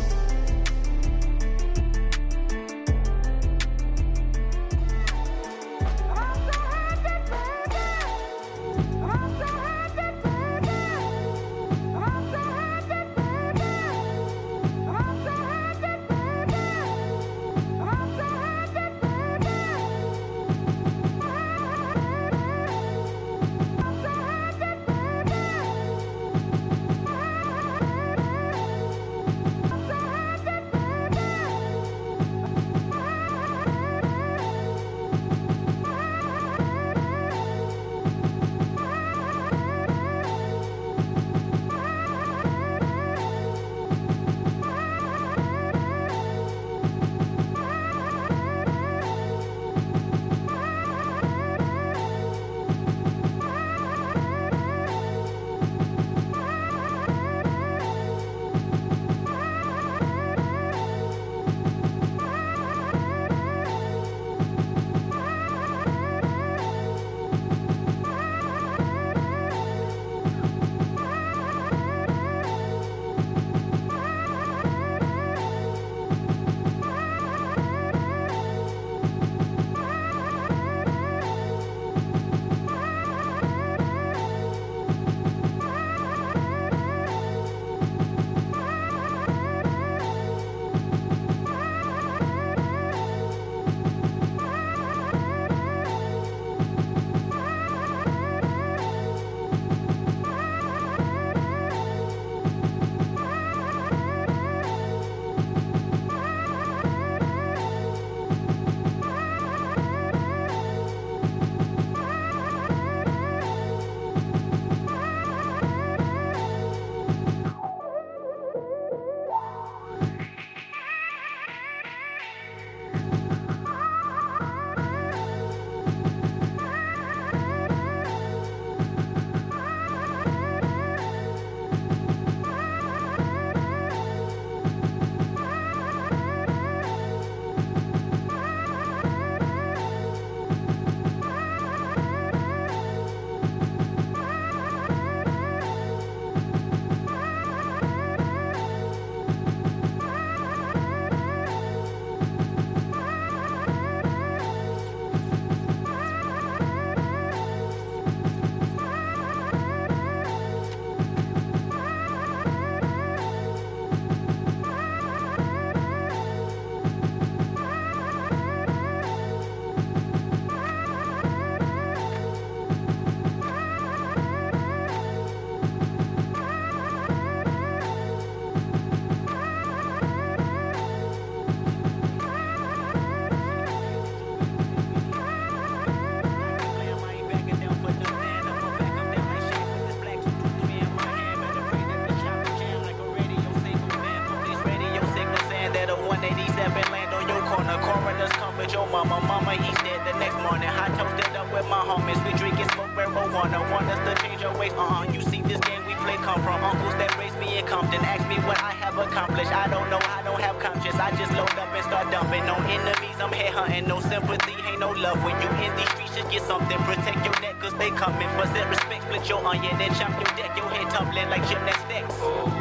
don't wanna want us to change our ways. Uh-uh, you see this game we play come from uncles that raised me in Compton. Ask me what I have accomplished. I don't know, I don't have conscience. I just load up and start dumping. No enemies, I'm headhunting. No sympathy, ain't no love. When you in these streets, just get something. Protect your neck, cause they coming. For set respect, split your onion and chop your deck. Your head tumbling like gymnastics.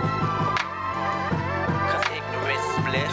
Cause ignorance is bliss.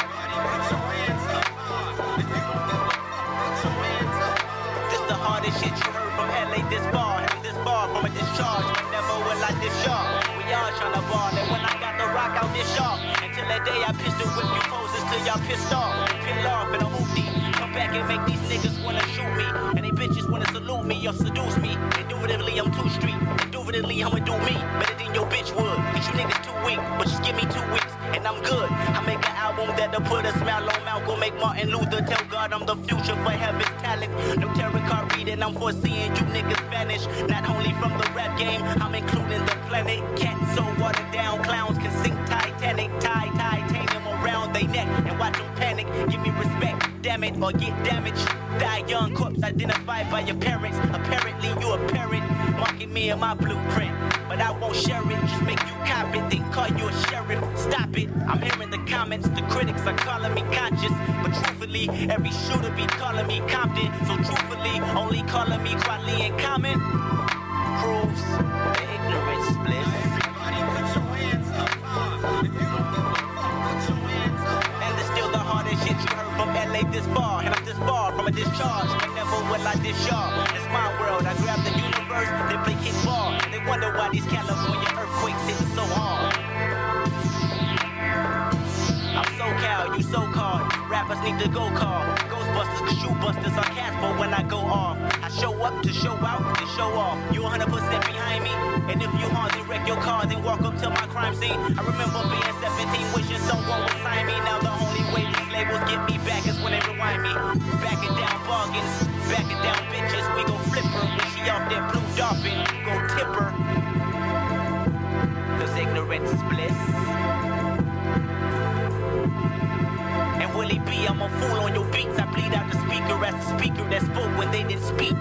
This the hardest shit you heard from L A this far. And I'm this far from a discharge. But never will I discharge. We all tryna ball. And when I got the rock out this sharp. Until that day I pistol whip you poses till y'all pissed off. Peel off in a hoopty. Come back and make these niggas wanna shoot me. And they bitches wanna salute me or seduce me. Indubitably I'm too street. Indubitably I'ma do me better than your bitch would. Cause you niggas too weak. But just give me two weeks and I'm good. I make an album that'll put a smile on Malcolm. Make Martin Luther tell God I'm the future for heaven's talent. No tarot card reading, I'm foreseeing you niggas vanish. Not only from the rap game, I'm including the planet. Cats so watered down, clowns can sink Titanic. Tie titanium around they neck and watch them panic. Give me respect, damn it, or get damaged. Die young, corpse identified by your parents. Apparently you a parent, marking me in my blueprint. But I won't share it, just make you cop it, then call you a sheriff. Stop it, I'm hearing the comments, the critics are calling me conscious. But truthfully, every shooter be calling me Compton. So truthfully, only calling me Quali and Common proves the ignorance is bliss. Everybody put your hands up, uh, if you don't give a fuck, put your hands up. And it's still the hardest shit you heard from L A this far. And I'm this far from a discharge, but never will I discharge. It's my world, I grab the universe, they play kickball. They wonder why these California earthquakes hitting so hard. I'm SoCal, you so-called. Rappers need to go call. Ghostbusters, cause shoe busters are Casper when I go off. I show up to show out, to show off. You one hundred percent behind me. And if you hard, then wreck your car, then walk up to my crime scene. I remember being seventeen, wishing someone would sign me. Now the only way these labels get me back is when they rewind me. Backing down bargains, backing down bitches. We gon' flip her when she off that blue dolphin. Go tip her. Cause ignorance is bliss. And Willie B, I'm a fool on your beats. I bleed out the speaker as the speaker that spoke when they didn't speak.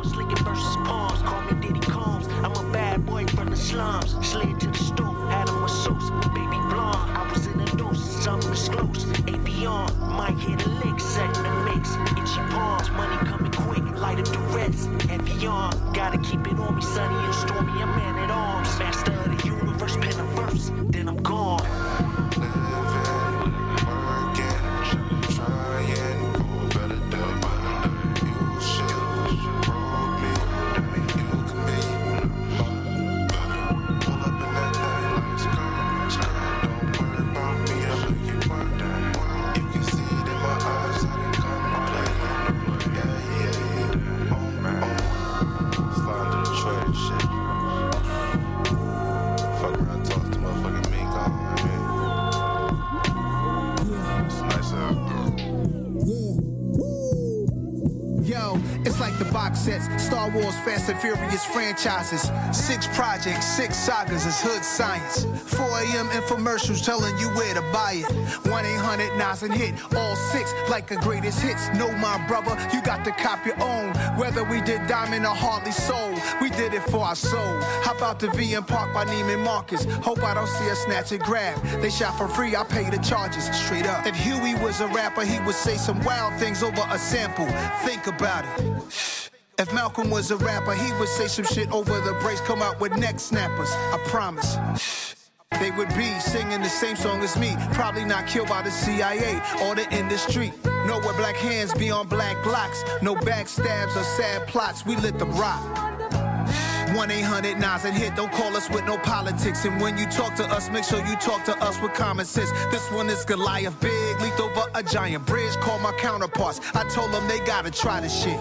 Slid to the stoop, had him a sets, Star Wars, Fast and Furious franchises. Six projects, six sagas is hood science. four a.m. infomercials telling you where to buy it. one eight hundred Nas and hit all six like a greatest hits. No, my brother, you got to cop your own. Whether we did Diamond or Harley Soul, we did it for our soul. How about the V M Park by Neiman Marcus? Hope I don't see a snatch and grab. They shot for free, I pay the charges straight up. If Huey was a rapper, he would say some wild things over a sample. Think about it. If Malcolm was a rapper, he would say some shit over the breaks, come out with neck snappers. I promise. They would be singing the same song as me, probably not killed by the C I A or the industry. Know where black hands be on black blocks, no backstabs or sad plots, we lit them rock. one eight hundred Nas and hit, don't call us with no politics. And when you talk to us, make sure you talk to us with common sense. This one is Goliath, big, leaped over a giant bridge, call my counterparts. I told them they gotta try this shit.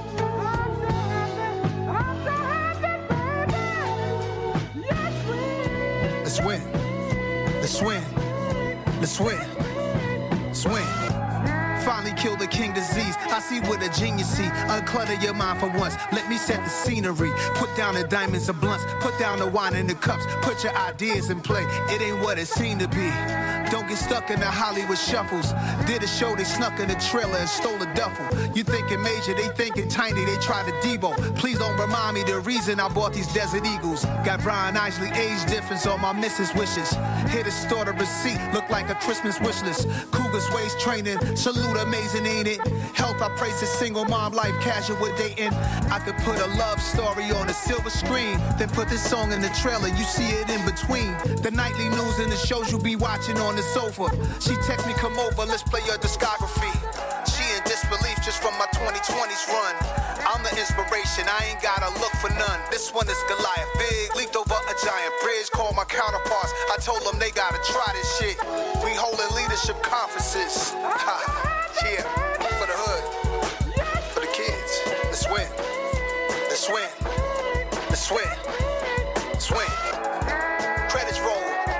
Let's win. Let's win. Let's win. Let's win. Finally killed the king disease. I see what a genius see. Unclutter your mind for once. Let me set the scenery. Put down the diamonds and blunts. Put down the wine and the cups. Put your ideas in play. It ain't what it seemed to be. Don't get stuck in the Hollywood shuffles. Did a show, they snuck in the trailer and stole a duffel. You thinking major, they thinking tiny, they try to Debo. Please don't remind me the reason I bought these Desert Eagles. Got Brian Isley age difference on my missus wishes. Hit a store the receipt, look like a Christmas wish list. Cougars waist training, salute amazing, ain't it? Health, I praise a single mom life, casual dating. I could put a love story on a silver screen, then put this song in the trailer, you see it in between. The nightly news and the shows you be watching on the sofa. She text me, come over, let's play your discography. She in disbelief just from my twenty twenties run. I'm the inspiration, I ain't gotta look for none. This one is Goliath, big, leaped over a giant bridge, called my counterparts. I told them they gotta try this shit. We holding leadership conferences. Ha, yeah, for the hood, for the kids. Let's win, let's win, let's win, let's win. Credits roll.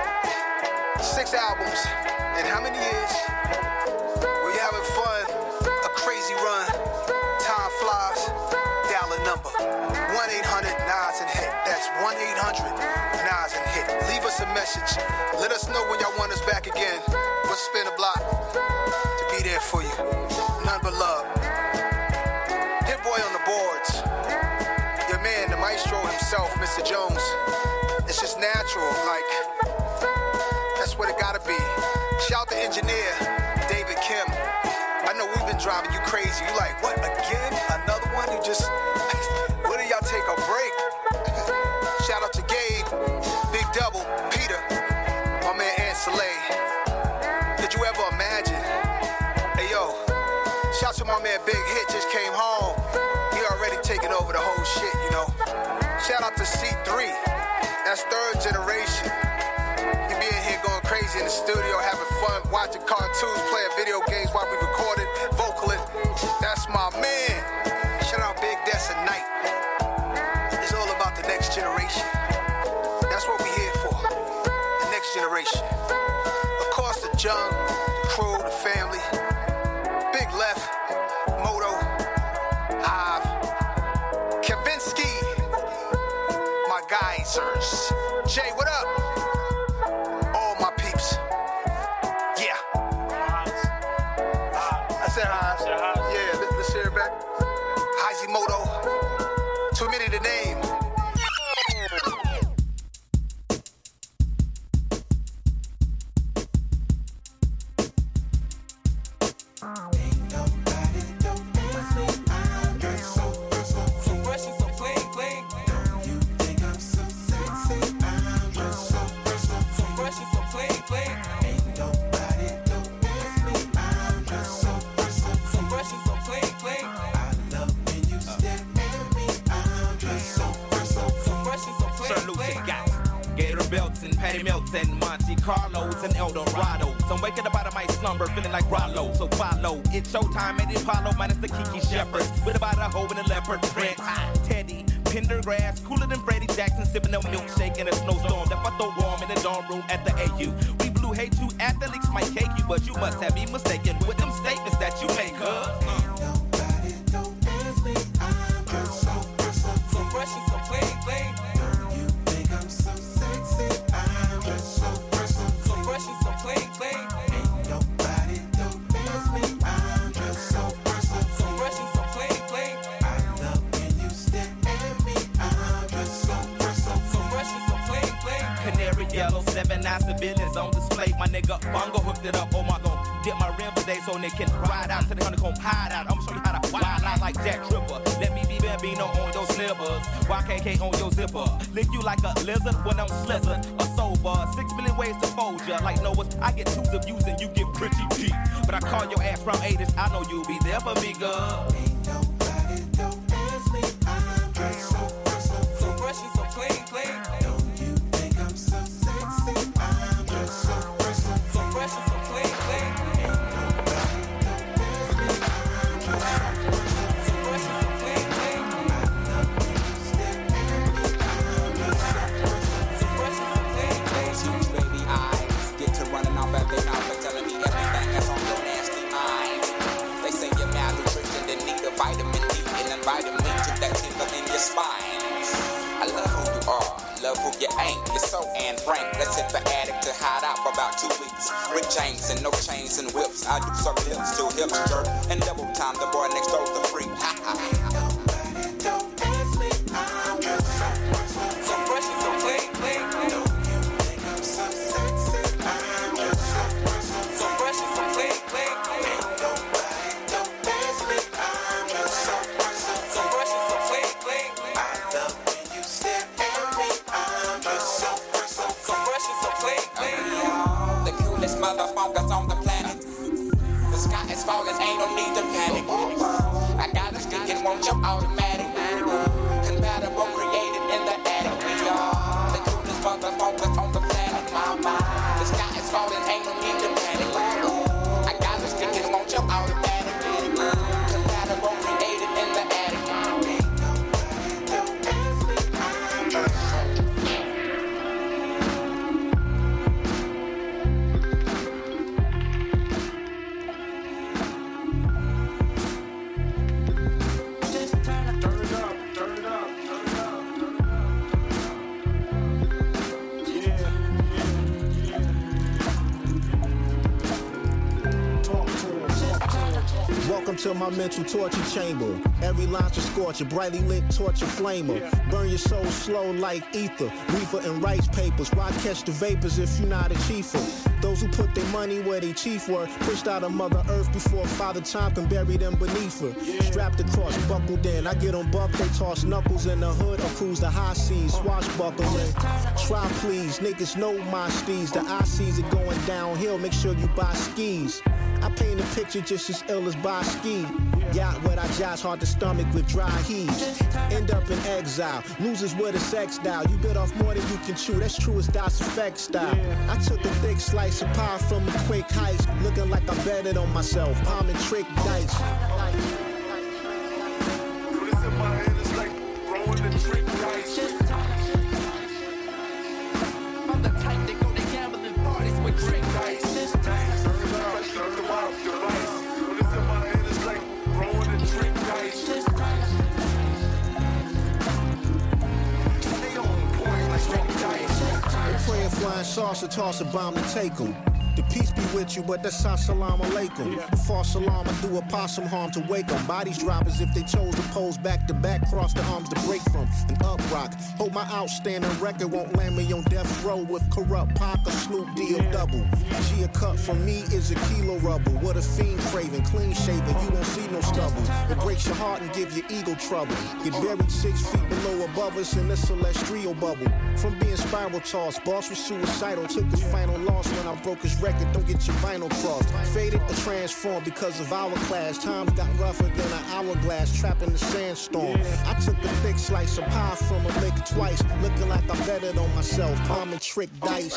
Six albums in how many years? We having fun, a crazy run. Time flies, dial a number. one eight hundred Nas and hit. That's one eight hundred Nas and hit. Leave us a message. Let us know when y'all want us back again. We'll spin a block to be there for you. None but love. Hit boy on the boards. Your man, the maestro himself, Mister Jones. It's just natural, like... That's what it gotta be. Shout the engineer, David Kim. I know we've been driving you crazy. You like, what, again? Another one? You just, what do y'all take a break? Shout out to Gabe, Big Double, Peter, my man Anselay. Did you ever imagine? Hey yo, shout to my man Big Hit, just came home. He already taking over the whole shit, you know. Shout out to C three, that's third generation. He be in here going crazy in the studio, having fun, watching cartoons, playing video games while we recorded, vocaling. That's my man. Shout out Big Des and Night. It's all about the next generation. That's what we here for. The next generation. Of course, the Jung, the crew, the family. Big Left, Moto, Hive, Kavinsky, my geysers. Jay, what up? Yeah, let's, let's share it back. Hizimoto. Too many to name. And Monte Carlos and El Dorado. So I'm waking up out of my slumber, feeling like Rollo. So follow, it's showtime at the Apollo, minus the Kiki Shepherd. With about a hoe and a leopard print. Teddy, Pendergrass, cooler than Freddie Jackson, sipping a milkshake in a snowstorm. That I throw warm in the dorm room at the A U. We blew hate to athletes might cake you, but you must have been mistaken with them statements that you make, huh? Uh. Nobody don't ask me, I'm just so feelings on display. My nigga Bongo hooked it up. Oh my god, dip my rim today so they can ride out to the honeycomb hide out. I'ma show you how to wild out like Jack Tripper. Let me be Bambino on your slivers. Y K K on your zipper. Lick you like a lizard when I'm slizzard. A sober. Six million ways to fold ya. Like Noah's, I get twos of views and you get pretty deep. But I call your ass from eighties. I know you'll be there for me, girl. Ain't nobody don't ask me. I'm just so fresh, so, so fresh and so clean, clean. Don't you think I'm so sexy? I'm just so fresh, so, so fresh and so clean, clean. Ain't nobody don't ask me. I'm just so fresh, so fresh and so clean, clean. I love when you stare at me. I'm just so fresh, so fresh and so clean, clean. Huge baby eyes get to running off at their mouth and telling me everything that's on your nasty mind. They say you're malnutrition, then need a vitamin D and then vitamin E to that tingle in your spine. I love who you are, love who you ain't. You're so Anne Frank. Let's hit the attic to hide out for about two weeks. Rick James and no chains and whips. I do suck lips to hips jerk and double time. The boy next door's the freak. Ha ha. Nobody don't ask me. I'm just so fresh, so fresh and so clean, clean. Don't you think I'm so sexy? I'm just so fresh, so fresh and so clean, clean. Ain't nobody don't ask me. I'm just so fresh, so fresh and so clean, clean. I love when you stare at me. I'm just so fresh, so, so fresh and so clean, clean. The coolest motherfuckers on the planet. The sky is falling, ain't no need to panic. I got a stick and won't jump automatic. Compatible, created in the attic. We are the coolest motherfuckers on the planet, mama. The sky is falling, ain't no need to panic. I got a stick and won't jump automatic. Compatible, created in the attic. Ain't nobody don't ask me. I'm just Welcome to my mental torture chamber. Every line's a scorcher, brightly lit torture flamer. Burn your soul slow like ether. Reefer and rice papers. Why catch the vapors if you're not a chiefer? Those who put their money where they chief were pushed out of Mother Earth before Father Time can bury them beneath her. Strapped across, buckled in. I get on buck, they toss knuckles in the hood or cruise the high seas. Swashbuckling. Try please, niggas know my steez. The I sees it going downhill. Make sure you buy skis. I paint a picture just as ill as by ski. Yacht what I jot's hard to stomach with dry heaves. End up in exile, losers with a sex style. You bit off more than you can chew, that's true as Das Effect style. I took a thick slice of pie from a quick heist, looking like I betted on myself, palm and trick dice. What's in my head is like rolling the trick dice. I'm the type that go to gambling parties with trick dice. Praying flying saucer, toss a bomb to take them. The peace be with you, but that's assalamu alaikum. Yeah. False alarm, I do a possum harm to wake them. Bodies drop as if they chose to pose back to back, cross the arms to break from an up rock. Hope my outstanding record won't land me on death row with corrupt Pac or Snoop D O double. G a cut from me is a kilo rubble. What a fiend craving, clean shaven, you won't see no stubble. It breaks your heart and give your ego trouble. Get buried six feet below above us in the celestial bubble. From being spiral tossed, boss was suicidal, took his final loss when I broke his record, don't get your vinyl crossed. Faded or transformed because of our class. Times got rougher than an hourglass, trapped in the sandstorm. I took a thick slice of pie from a lick twice, looking like I betted on myself, palm and trick dice.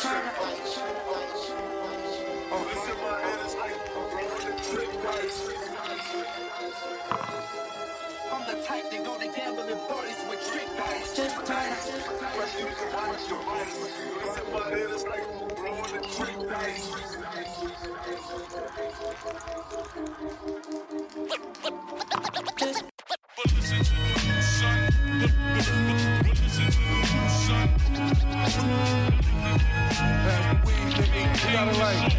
I'm the type that go to gambling parties with trick dice. Just turn it. What's in my head is like rolling the trick dice. Just but listen to the sun. But listen to the sun. Pass the weed, let me got it right.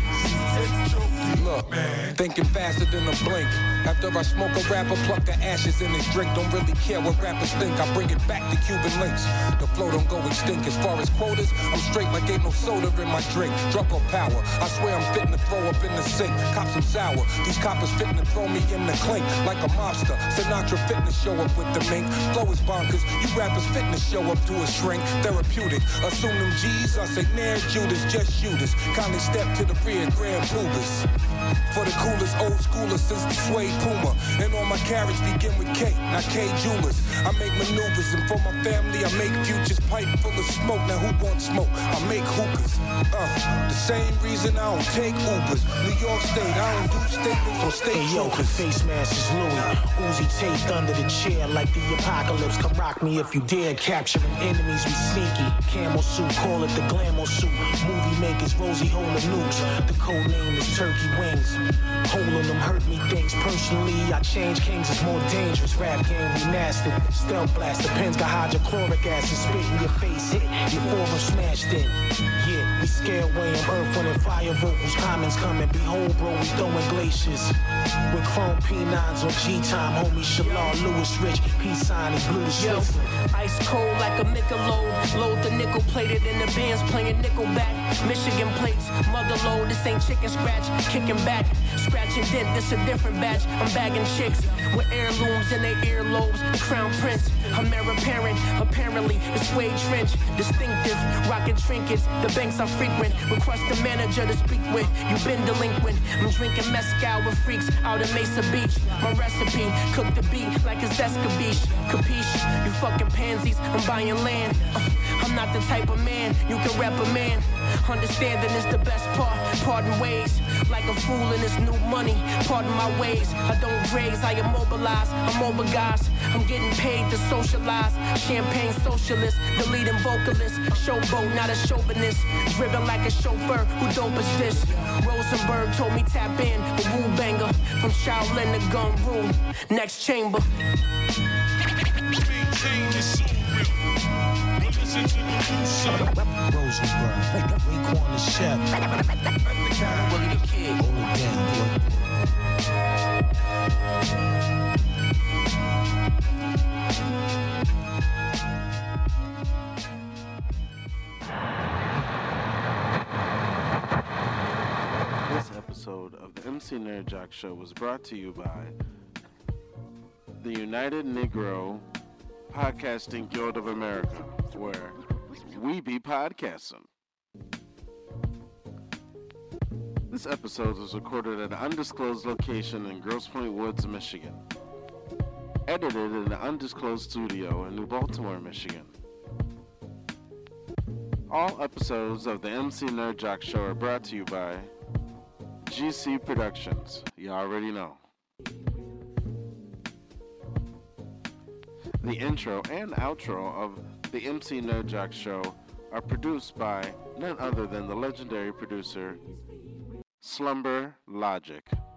Look, thinking faster than a blink. After I smoke a rapper, pluck the ashes in his drink. Don't really care what rappers think. I bring it back to Cuban links. The flow don't go extinct. As far as quotas, I'm straight like ain't no soda in my drink. Drug or power, I swear I'm fitting to throw up in the sink. Cop some sour. These coppers fitting to throw me in the clink like a mobster. Sinatra fitting to show up with the mink. Flow is bonkers. You rappers fitting to show up to a shrink. Therapeutic. Assume them G's. I say near Judas, just shoot us. Kindly step to the rear, Grand Poobas. For the coolest old schooler since the suede Puma. And all my carriage begin with K, not K Jewelers. I make maneuvers, and for my family I make futures. Pipe full of smoke, now who wants smoke? I make hookahs. Uh, the same reason I don't take Ubers. New York State, I don't do statements on state. Hey yo, the face mask is Louis. Uzi taped under the chair like the apocalypse. Come rock me if you dare. Capturing enemies, we sneaky. Camel suit, call it the glamour suit. Movie makers, Rosie holding nukes. The code name is Turkey Wings. Holding them hurt me things. Personally, I change kings, it's more dangerous. Rap game, we nasty. Stealth blast, the pens got hydrochloric acid. Spit in your face, hit, your forearm smashed in. Yeah, we scare away in earth, wind and fire vocals. Comments coming, behold, bro, we throwing glaciers. With chrome P nines on G-time, homie, Shalal Lewis Rich. Peace sign, he blew the Yo, ice cold like a Michelob. Load the nickel plated in the bands playing Nickelback. Michigan plates, mother load, this ain't chicken scratch. Kicking back, scratch and dent, this a different batch. I'm bagging chicks with heirlooms in their earlobes. Crown Prince, I'm heir apparent. Apparently, the suede trench, distinctive. Rocking trinkets, the banks I frequent. Request a manager to speak with. You been delinquent. I'm drinking mezcal with freaks out in Mesa Beach. My recipe, cook the beat like it's escabeche. Capiche, you fucking pansies, I'm buying land. Uh, I'm not the type of man you can rap a man. Understanding is the best part. Pardon ways, like a fool in this new money. Pardon my ways, I don't graze, I immobilize. I'm over guys, I'm getting paid to socialize. Champagne socialist, the leading vocalist. Showboat, not a chauvinist. Driven like a chauffeur, who dope is this? Rosenberg told me tap in, the Wu banger. From Shaolin to Gun Rule, next chamber. Rosenberg, Raekwon the chef. Willie the Kid. Hold it down, boy. This episode of the M C Nerd Jock Show was brought to you by the United Negro Podcasting Guild of America, where we be podcasting. This episode was recorded at an undisclosed location in Grosse Pointe Woods, Michigan. Edited in an undisclosed studio in New Baltimore, Michigan. All episodes of the M C Nerd Jock Show are brought to you by G C Productions. You already know. The intro and outro of the M C Nerd Jock Show are produced by none other than the legendary producer Slumber Logic.